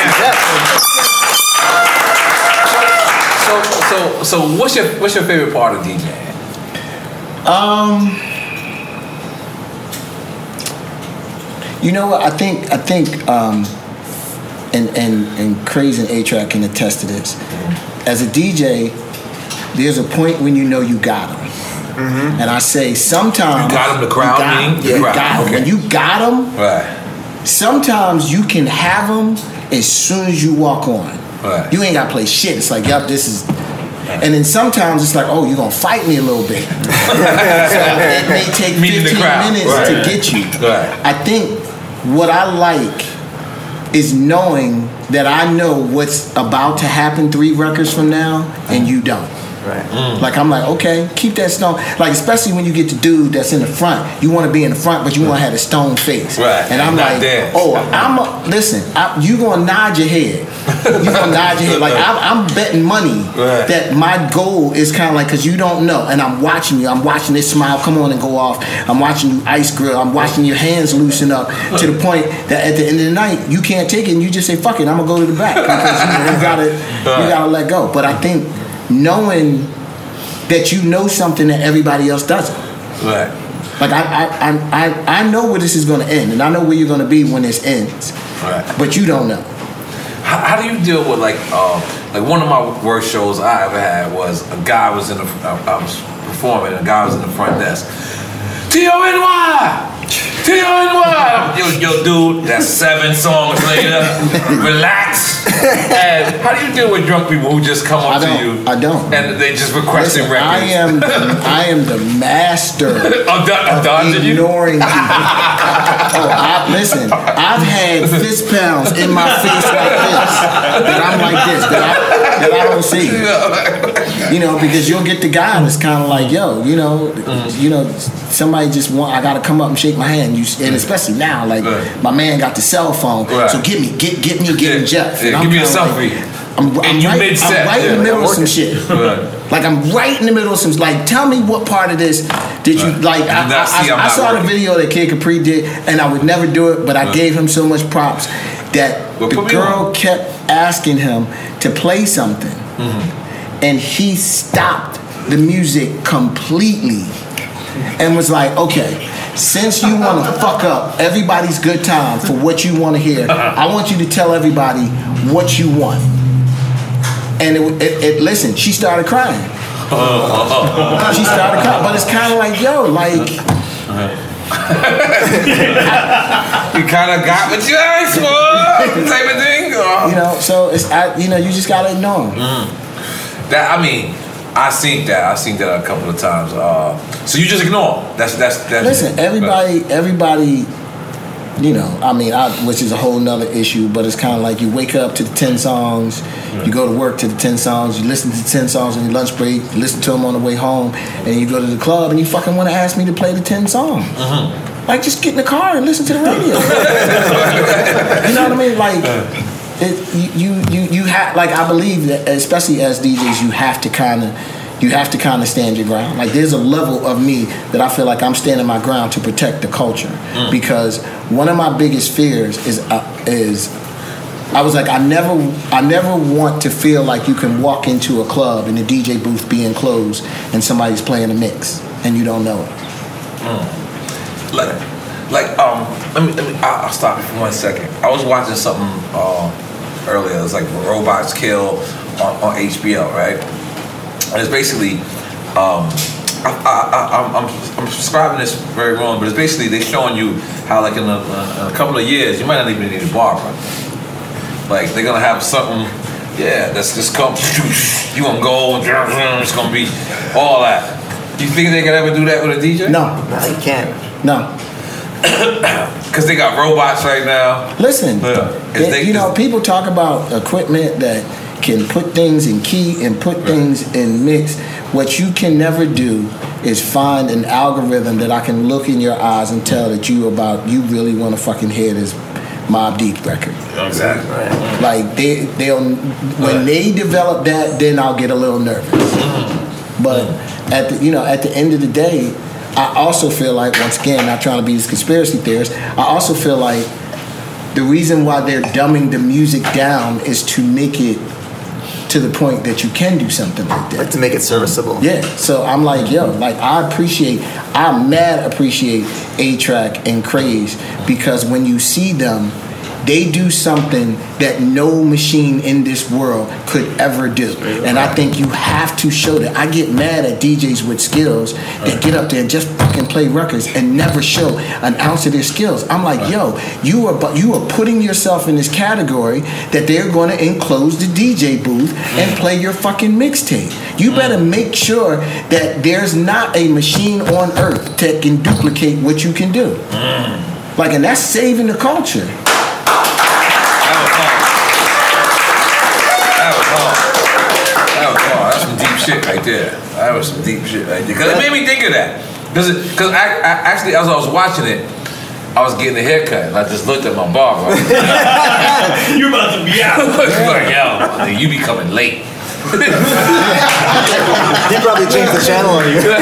So what's your favorite part of DJing? You know what? I think, and Craze and A-Track can attest to this. As a DJ, there's a point when you know you got them. And I say sometimes you got them. The crowd, you got them. Okay. When you got them, sometimes you can have them as soon as you walk on. You ain't got to play shit. It's like, yup, this is. And then sometimes it's like, oh, you're going to fight me a little bit. So it may take 15 minutes to get you. I think what I like is knowing that I know what's about to happen 3 records from now and you don't. I'm like, okay, keep that stone. Especially when you get the dude that's in the front, you want to be in the front, but you want to have a stone face. And I'm like, listen, you gonna nod your head. You gonna nod your head. I'm betting money that my goal is kind of because you don't know, and I'm watching you. I'm watching this smile come on and go off. I'm watching you ice grill. I'm watching your hands loosen up to the point that at the end of the night you can't take it, and you just say, fuck it, I'm gonna go to the back because you gotta let go. But I think knowing that you know something that everybody else doesn't. I know where this is going to end, and I know where you're going to be when this ends. But you don't know. How do you deal with one of my worst shows I ever had was a guy was I was performing, and a guy was in the front desk. T-O-N-Y! Yo, dude, that's 7 songs later. Relax. And how do you deal with drunk people who just come up to you? I don't. And they just requesting records. I am the master of dodging ignoring people. Listen, I've had fist pounds in my face like this, that I'm like this, that I don't see. Because you'll get the guy that's kind of like, yo, somebody just I gotta come up and shake my hand. And especially now, like my man got the cell phone, so get me Jeff. Yeah, give me a selfie. I'm right in the middle of some shit. Like I'm right in the middle of some. Like, tell me what part of this did you like? I saw the video that Kid Capri did, and I would never do it, but I gave him so much props that the girl kept asking him to play something, and he stopped the music completely and was like, "Okay, since you want to fuck up everybody's good time for what you want to hear, I want you to tell everybody what you want." And listen, she started crying. She started crying, but it's kind of like, yo, like. You kind of got what you asked for, type of thing. So it's you just gotta ignore them. I seen that a couple of times. So you just ignore them. That's. Listen, everybody. Which is a whole nother issue, but it's kind of like you wake up to the 10 songs, you go to work to the 10 songs, you listen to the 10 songs on your lunch break, you listen to them on the way home, and you go to the club and you fucking want to ask me to play the 10 songs. Like, just get in the car and listen to the radio. You know what I mean? Like, you have, like, I believe that, especially as DJs, you have to kind of stand your ground. Like, there's a level of me that I feel like I'm standing my ground to protect the culture. Because one of my biggest fears is I was like, I never want to feel like you can walk into a club and the DJ booth being closed and somebody's playing a mix and you don't know it. I'll stop you for 1 second. I was watching something earlier. It was like Robots Kill on HBO, right? And it's basically, I'm describing this very wrong, but it's basically they're showing you how, like, in a couple of years, you might not even need a barber. Like, they're gonna have something, that's just come, you gonna go, and it's gonna be all that. You think they could ever do that with a DJ? No, you can't. No. Because they got robots right now. Listen, people talk about equipment that can put things in key and put things in mix. What you can never do is find an algorithm that I can look in your eyes and tell that you really want to fucking hear this Mobb Deep record. Exactly. Like when they develop that, then I'll get a little nervous. But at the end of the day, I also feel like, once again, not trying to be this conspiracy theorist, I also feel like the reason why they're dumbing the music down is to make it to the point that you can do something like that. Like to make it serviceable. Yeah. So I'm like, yo, like I appreciate A-Trak and Craze, because when you see them, they do something that no machine in this world could ever do. And I think you have to show that. I get mad at DJs with skills that get up there and just fucking play records and never show an ounce of their skills. I'm like, yo, you are putting yourself in this category that they're going to enclose the DJ booth and play your fucking mixtape. You better make sure that there's not a machine on earth that can duplicate what you can do. Like, and that's saving the culture. That's some deep shit right there. That was some deep shit right there. Because it made me think of that. Because actually, as I was watching it, I was getting a haircut, and I just looked at my barber. You're about to be out. Like, yo, you be coming late. He probably changed the channel on you.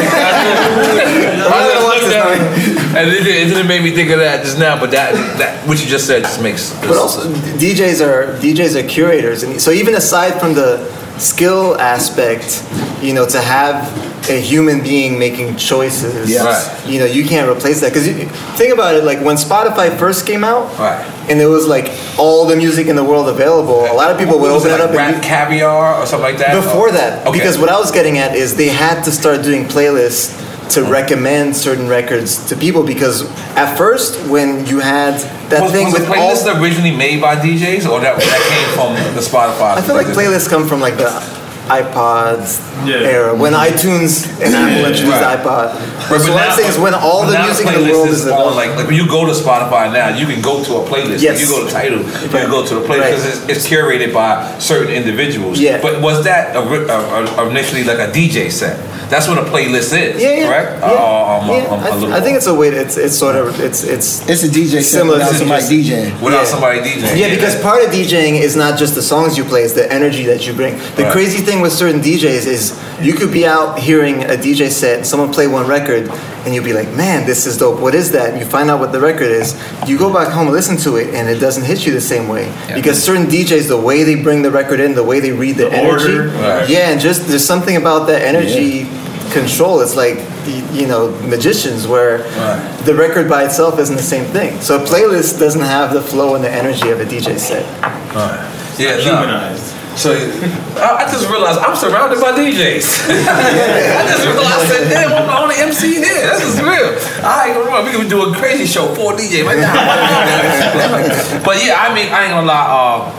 And it didn't make me think of that just now, but that what you just said just makes. But also, DJs are curators, and so even aside from the skill aspect, to have a human being making choices, you can't replace that. Because think about it, like when Spotify first came out, and there was like all the music in the world available, a lot of people would open it up and Caviar or something like that. Before that, because what I was getting at is they had to start doing playlists to recommend certain records to people, because at first when you had that thing with the playlist originally made by DJs, or that came from the Spotify? I feel like playlists come from like the iPods era, when iTunes and Apple introduced the iPod. But so what I'm saying is when all the music in the world is on, like when you go to Spotify now, you can go to a playlist. Yes. Like you go to Tidal, you can go to the playlist because it's curated by certain individuals. Yeah. But was that initially like a DJ set? That's what a playlist is, correct? I think it's a way. It's sort of it's a DJ set without somebody DJing. Without somebody DJing. Yeah, because part of DJing is not just the songs you play; it's the energy that you bring. The crazy thing with certain DJs is you could be out hearing a DJ set, someone play one record, and you'll be like, "Man, this is dope. What is that?" And you find out what the record is. You go back home and listen to it, and it doesn't hit you the same way because certain DJs, the way they bring the record in, the way they read the energy, and just there's something about that energy. Control. It's like magicians where the record by itself isn't the same thing. So a playlist doesn't have the flow and the energy of a DJ set. Humanized. So I just realized I'm surrounded by DJs. I just realized I said, damn, I'm the only MC here. This is real. I ain't gonna run. We can do a crazy show for DJs right now. But yeah, I mean, I ain't gonna lie.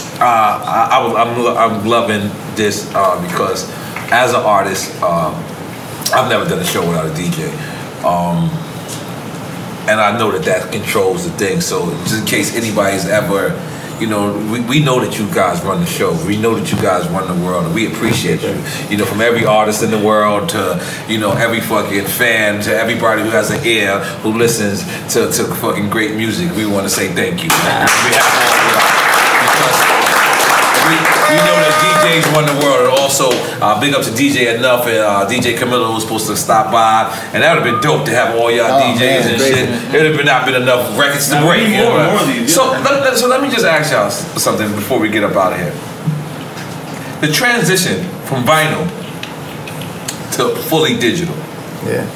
I'm loving this because as an artist, I've never done a show without a DJ, and I know that controls the thing. So just in case anybody's ever, we know that you guys run the show. We know that you guys run the world, and we appreciate you. From every artist in the world to every fucking fan to everybody who has an ear who listens to fucking great music. We want to say thank you. We have all we know that DJs run the world, and also big up to DJ Enough and DJ Camilo was supposed to stop by, and that would have been dope to have all y'all DJs and shit. It would have not been enough records to break. So let me just ask y'all something before we get up out of here. The transition from vinyl to fully digital. Yeah.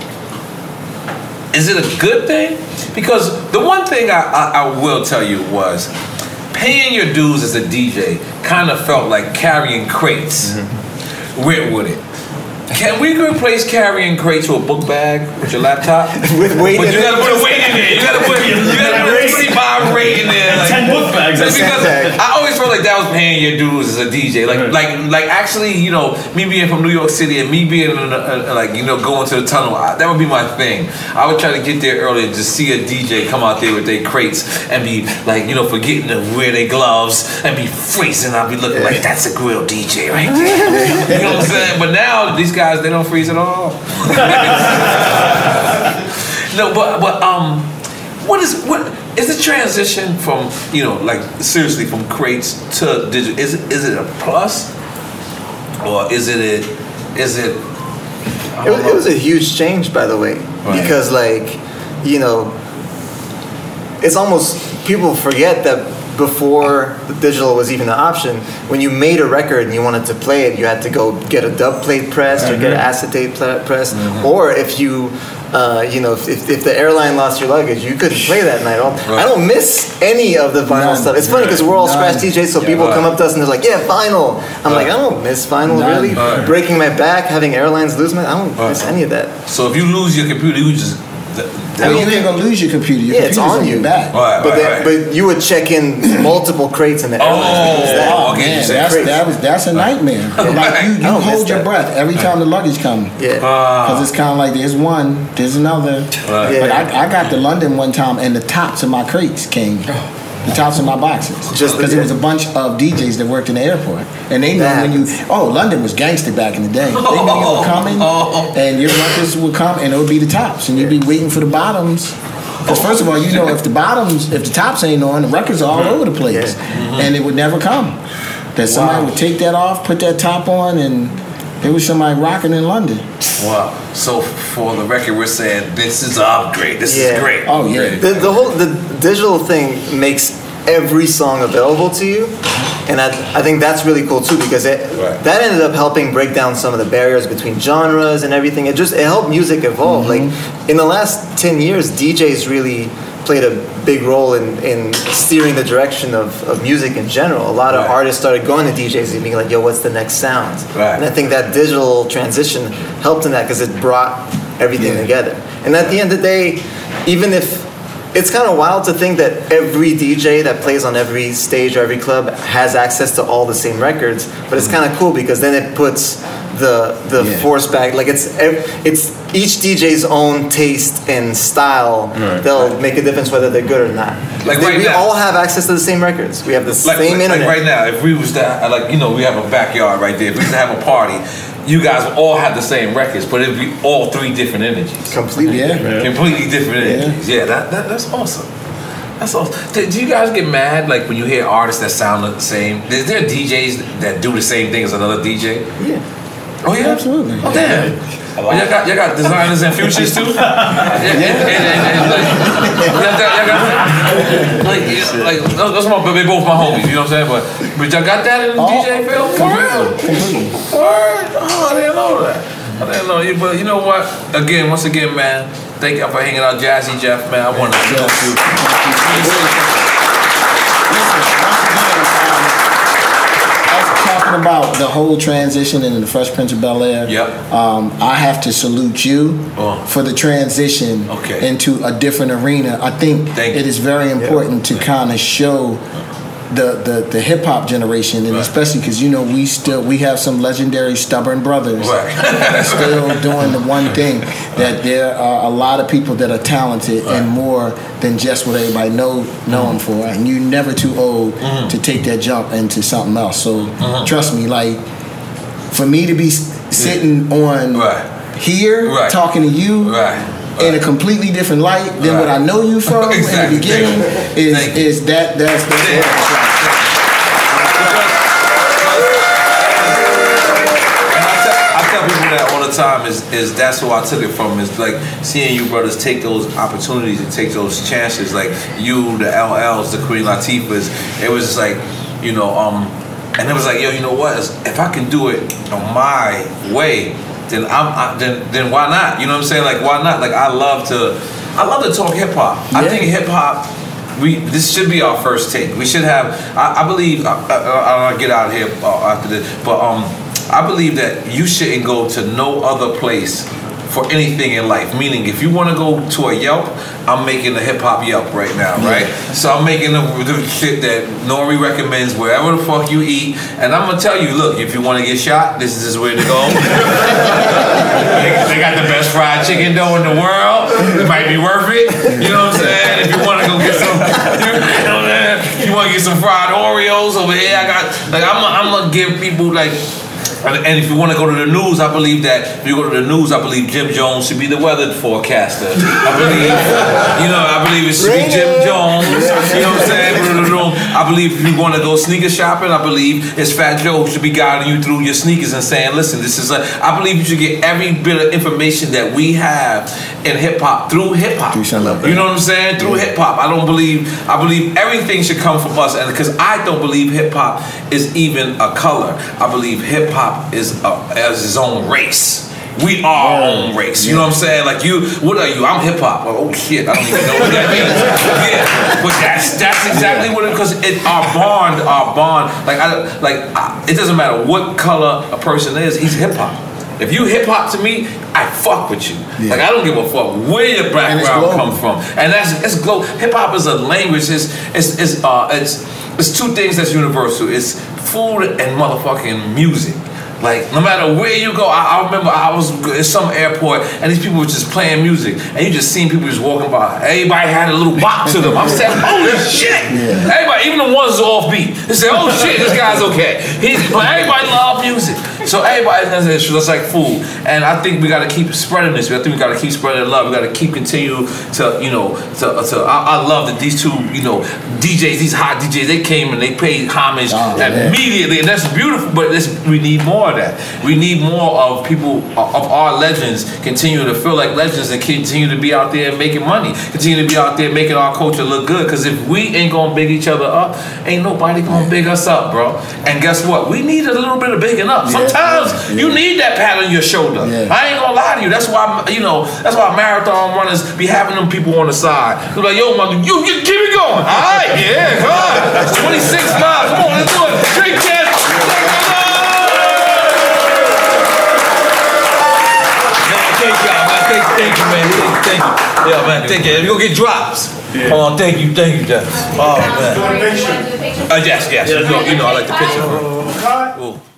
Is it a good thing? Because the one thing I will tell you was, paying your dues as a DJ kind of felt like carrying crates. With it. Can we replace carrying crates to a book bag with your laptop? With weight in it? But you gotta put a weight in there. You gotta put a pretty vibe rate in there. Like, 10 book bags. Because I always felt like that was paying your dues as a DJ. Like actually, me being from New York City and me being going to the tunnel, that would be my thing. I would try to get there early and just see a DJ come out there with their crates and be like, forgetting to wear their gloves and be freezing. I'd be looking like, that's a real DJ right there. You know what I'm saying? But now these guys, they don't freeze at all. No, but what is the transition from seriously from crates to digital? Is it a plus, or is it? It was a huge change, by the way, because it's almost, people forget that before the digital was even an option, when you made a record and you wanted to play it, you had to go get a dub plate pressed or get an acetate pressed, or if you if the airline lost your luggage, you couldn't play that night. I don't miss any of the vinyl stuff. It's funny because we're all scratch DJs, so people come up to us and they're like, yeah, vinyl. I'm like, I don't miss vinyl, really. Breaking my back, having airlines lose I don't miss any of that. So if you lose your computer, you just... you ain't gonna lose your computer. Your it's on you. Back. But you would check in multiple crates in the airlines. That's a nightmare. Like you hold your breath every time the luggage comes. Because it's kind of like there's one, there's another. But I got to London one time and the tops of my crates came. The tops of my boxes. Just because there was a bunch of DJs that worked in the airport. And they knew London was gangster back in the day. They knew you were coming and your records would come and it would be the tops. And you'd be waiting for the bottoms. Because first of all, if the tops ain't on, the records are all over the place. And it would never come. That somebody would take that off, put that top on, and there was somebody rocking in London. Wow. So for the record, we're saying this is an upgrade. This is great. Oh, yeah. The digital thing makes every song available to you. And I think that's really cool too, because that ended up helping break down some of the barriers between genres and everything. It helped music evolve. Like in the last 10 years, DJs really played a big role in steering the direction of music in general. A lot of artists started going to DJs and being like, yo, what's the next sound? And I think that digital transition helped in that because it brought everything together. And at the end of the day, even if it's kind of wild to think that every DJ that plays on every stage or every club has access to all the same records, but it's kind of cool because then it puts the force back. Like it's each DJ's own taste and style. They'll make a difference whether they're good or not. Like we all have access to the same records. We have the same internet. Like right now, if we was to we have a backyard right there. If we was to have a party, you guys all have the same records, but it'd be all three different energies. Completely, completely different energies. Yeah, that's awesome. That's awesome. Do you guys get mad like when you hear artists that sound the same? Is there DJs that do the same thing as another DJ? Yeah. Oh yeah, absolutely. Oh damn. Y'all got designers and futures too. Like those are they both my homies. You know what I'm saying? But y'all got that in the DJ field for real? Word? Oh, I didn't know that. I didn't know you. But you know what? Once again, man. Thank you for hanging out, Jazzy Jeff. Man, I want to thank you. Talking about the whole transition into the Fresh Prince of Bel-Air. Yep. I have to salute you for the transition into a different arena. I think it is very important to kind of show the hip hop generation, and especially because we have some legendary stubborn brothers still doing the one thing, that there are a lot of people that are talented and more than just what everybody know them for, and you're never too old to take that jump into something else. So trust me, like for me to be sitting on here talking to you in a completely different light than what I know you from in the beginning is that's time is that's who I took it from. Is like seeing you brothers take those opportunities and take those chances, like you, the LLs, the Queen Latifahs. It was just like, and it was like, yo, you know what? If I can do it on my way, then then why not? You know what I'm saying? Like, why not? Like, I love to talk hip hop. I think hip hop. This should be our first take. We should have. I believe. I'll get out of here after this, but I believe that you shouldn't go to no other place for anything in life. Meaning, if you want to go to a Yelp, I'm making a hip hop Yelp right now, right? So I'm making the shit that Nori recommends wherever the fuck you eat, and I'm gonna tell you, look, if you want to get shot, this is where to go. They got the best fried chicken dough in the world. It might be worth it. You know what I'm saying? If you want to go get some, you want to get some fried Oreos over here. I'm gonna give people like. And if you want to go to the news, I believe that if you go to the news, I believe Jim Jones should be the weather forecaster. I believe it should be Jim Jones. You know what I'm saying? I believe if you want to go sneaker shopping, I believe it's Fat Joe who should be guiding you through your sneakers and saying, listen, I believe you should get every bit of information that we have in hip hop through hip hop. You know what I'm saying? Through hip hop. I believe everything should come from us, and because I don't believe hip hop is even a color. I believe hip hop is as his own race. We are our own race. You know what I'm saying? Like what are you? I'm hip hop. Oh shit, I don't even know what that means. But that's exactly what it. Because our bond. It doesn't matter what color a person is. He's hip hop. If you hip hop to me, I fuck with you. Like I don't give a fuck where your background comes from. And it's global. Hip hop is a language. It's two things that's universal. It's food and motherfucking music. Like, no matter where you go, I remember I was at some airport and these people were just playing music and you just seen people just walking by. Everybody had a little bop to them. I'm saying, holy shit! Everybody, even the ones offbeat, they say, oh shit, this guy's okay. Everybody love music. So everybody that's like food. And I think we gotta keep spreading this. I think we gotta keep spreading love. We gotta keep continue to, I love that these two, DJs, these hot DJs, they came and they paid homage immediately, and that's beautiful, but we need more of that. We need more of people, of our legends, continue to feel like legends and continue to be out there making money, continue to be out there making our culture look good, because if we ain't gonna big each other up, ain't nobody gonna big us up, bro. And guess what? We need a little bit of bigging up. Sometimes you need that pat on your shoulder. I ain't gonna lie to you. That's why, that's why marathon runners be having them people on the side. They're like, yo, mother, you keep it going. All right, yeah, come on. 26 miles. Come on, let's do it. Drink that. Thank y'all, man. Thank you. Thank you, man. Thank you. Yeah, man. Thank you. We're gonna get drops. Yeah. Oh, thank you, Jeff. Oh, man. Do you want to do the picture? Yes. You know, I like the picture. Ooh.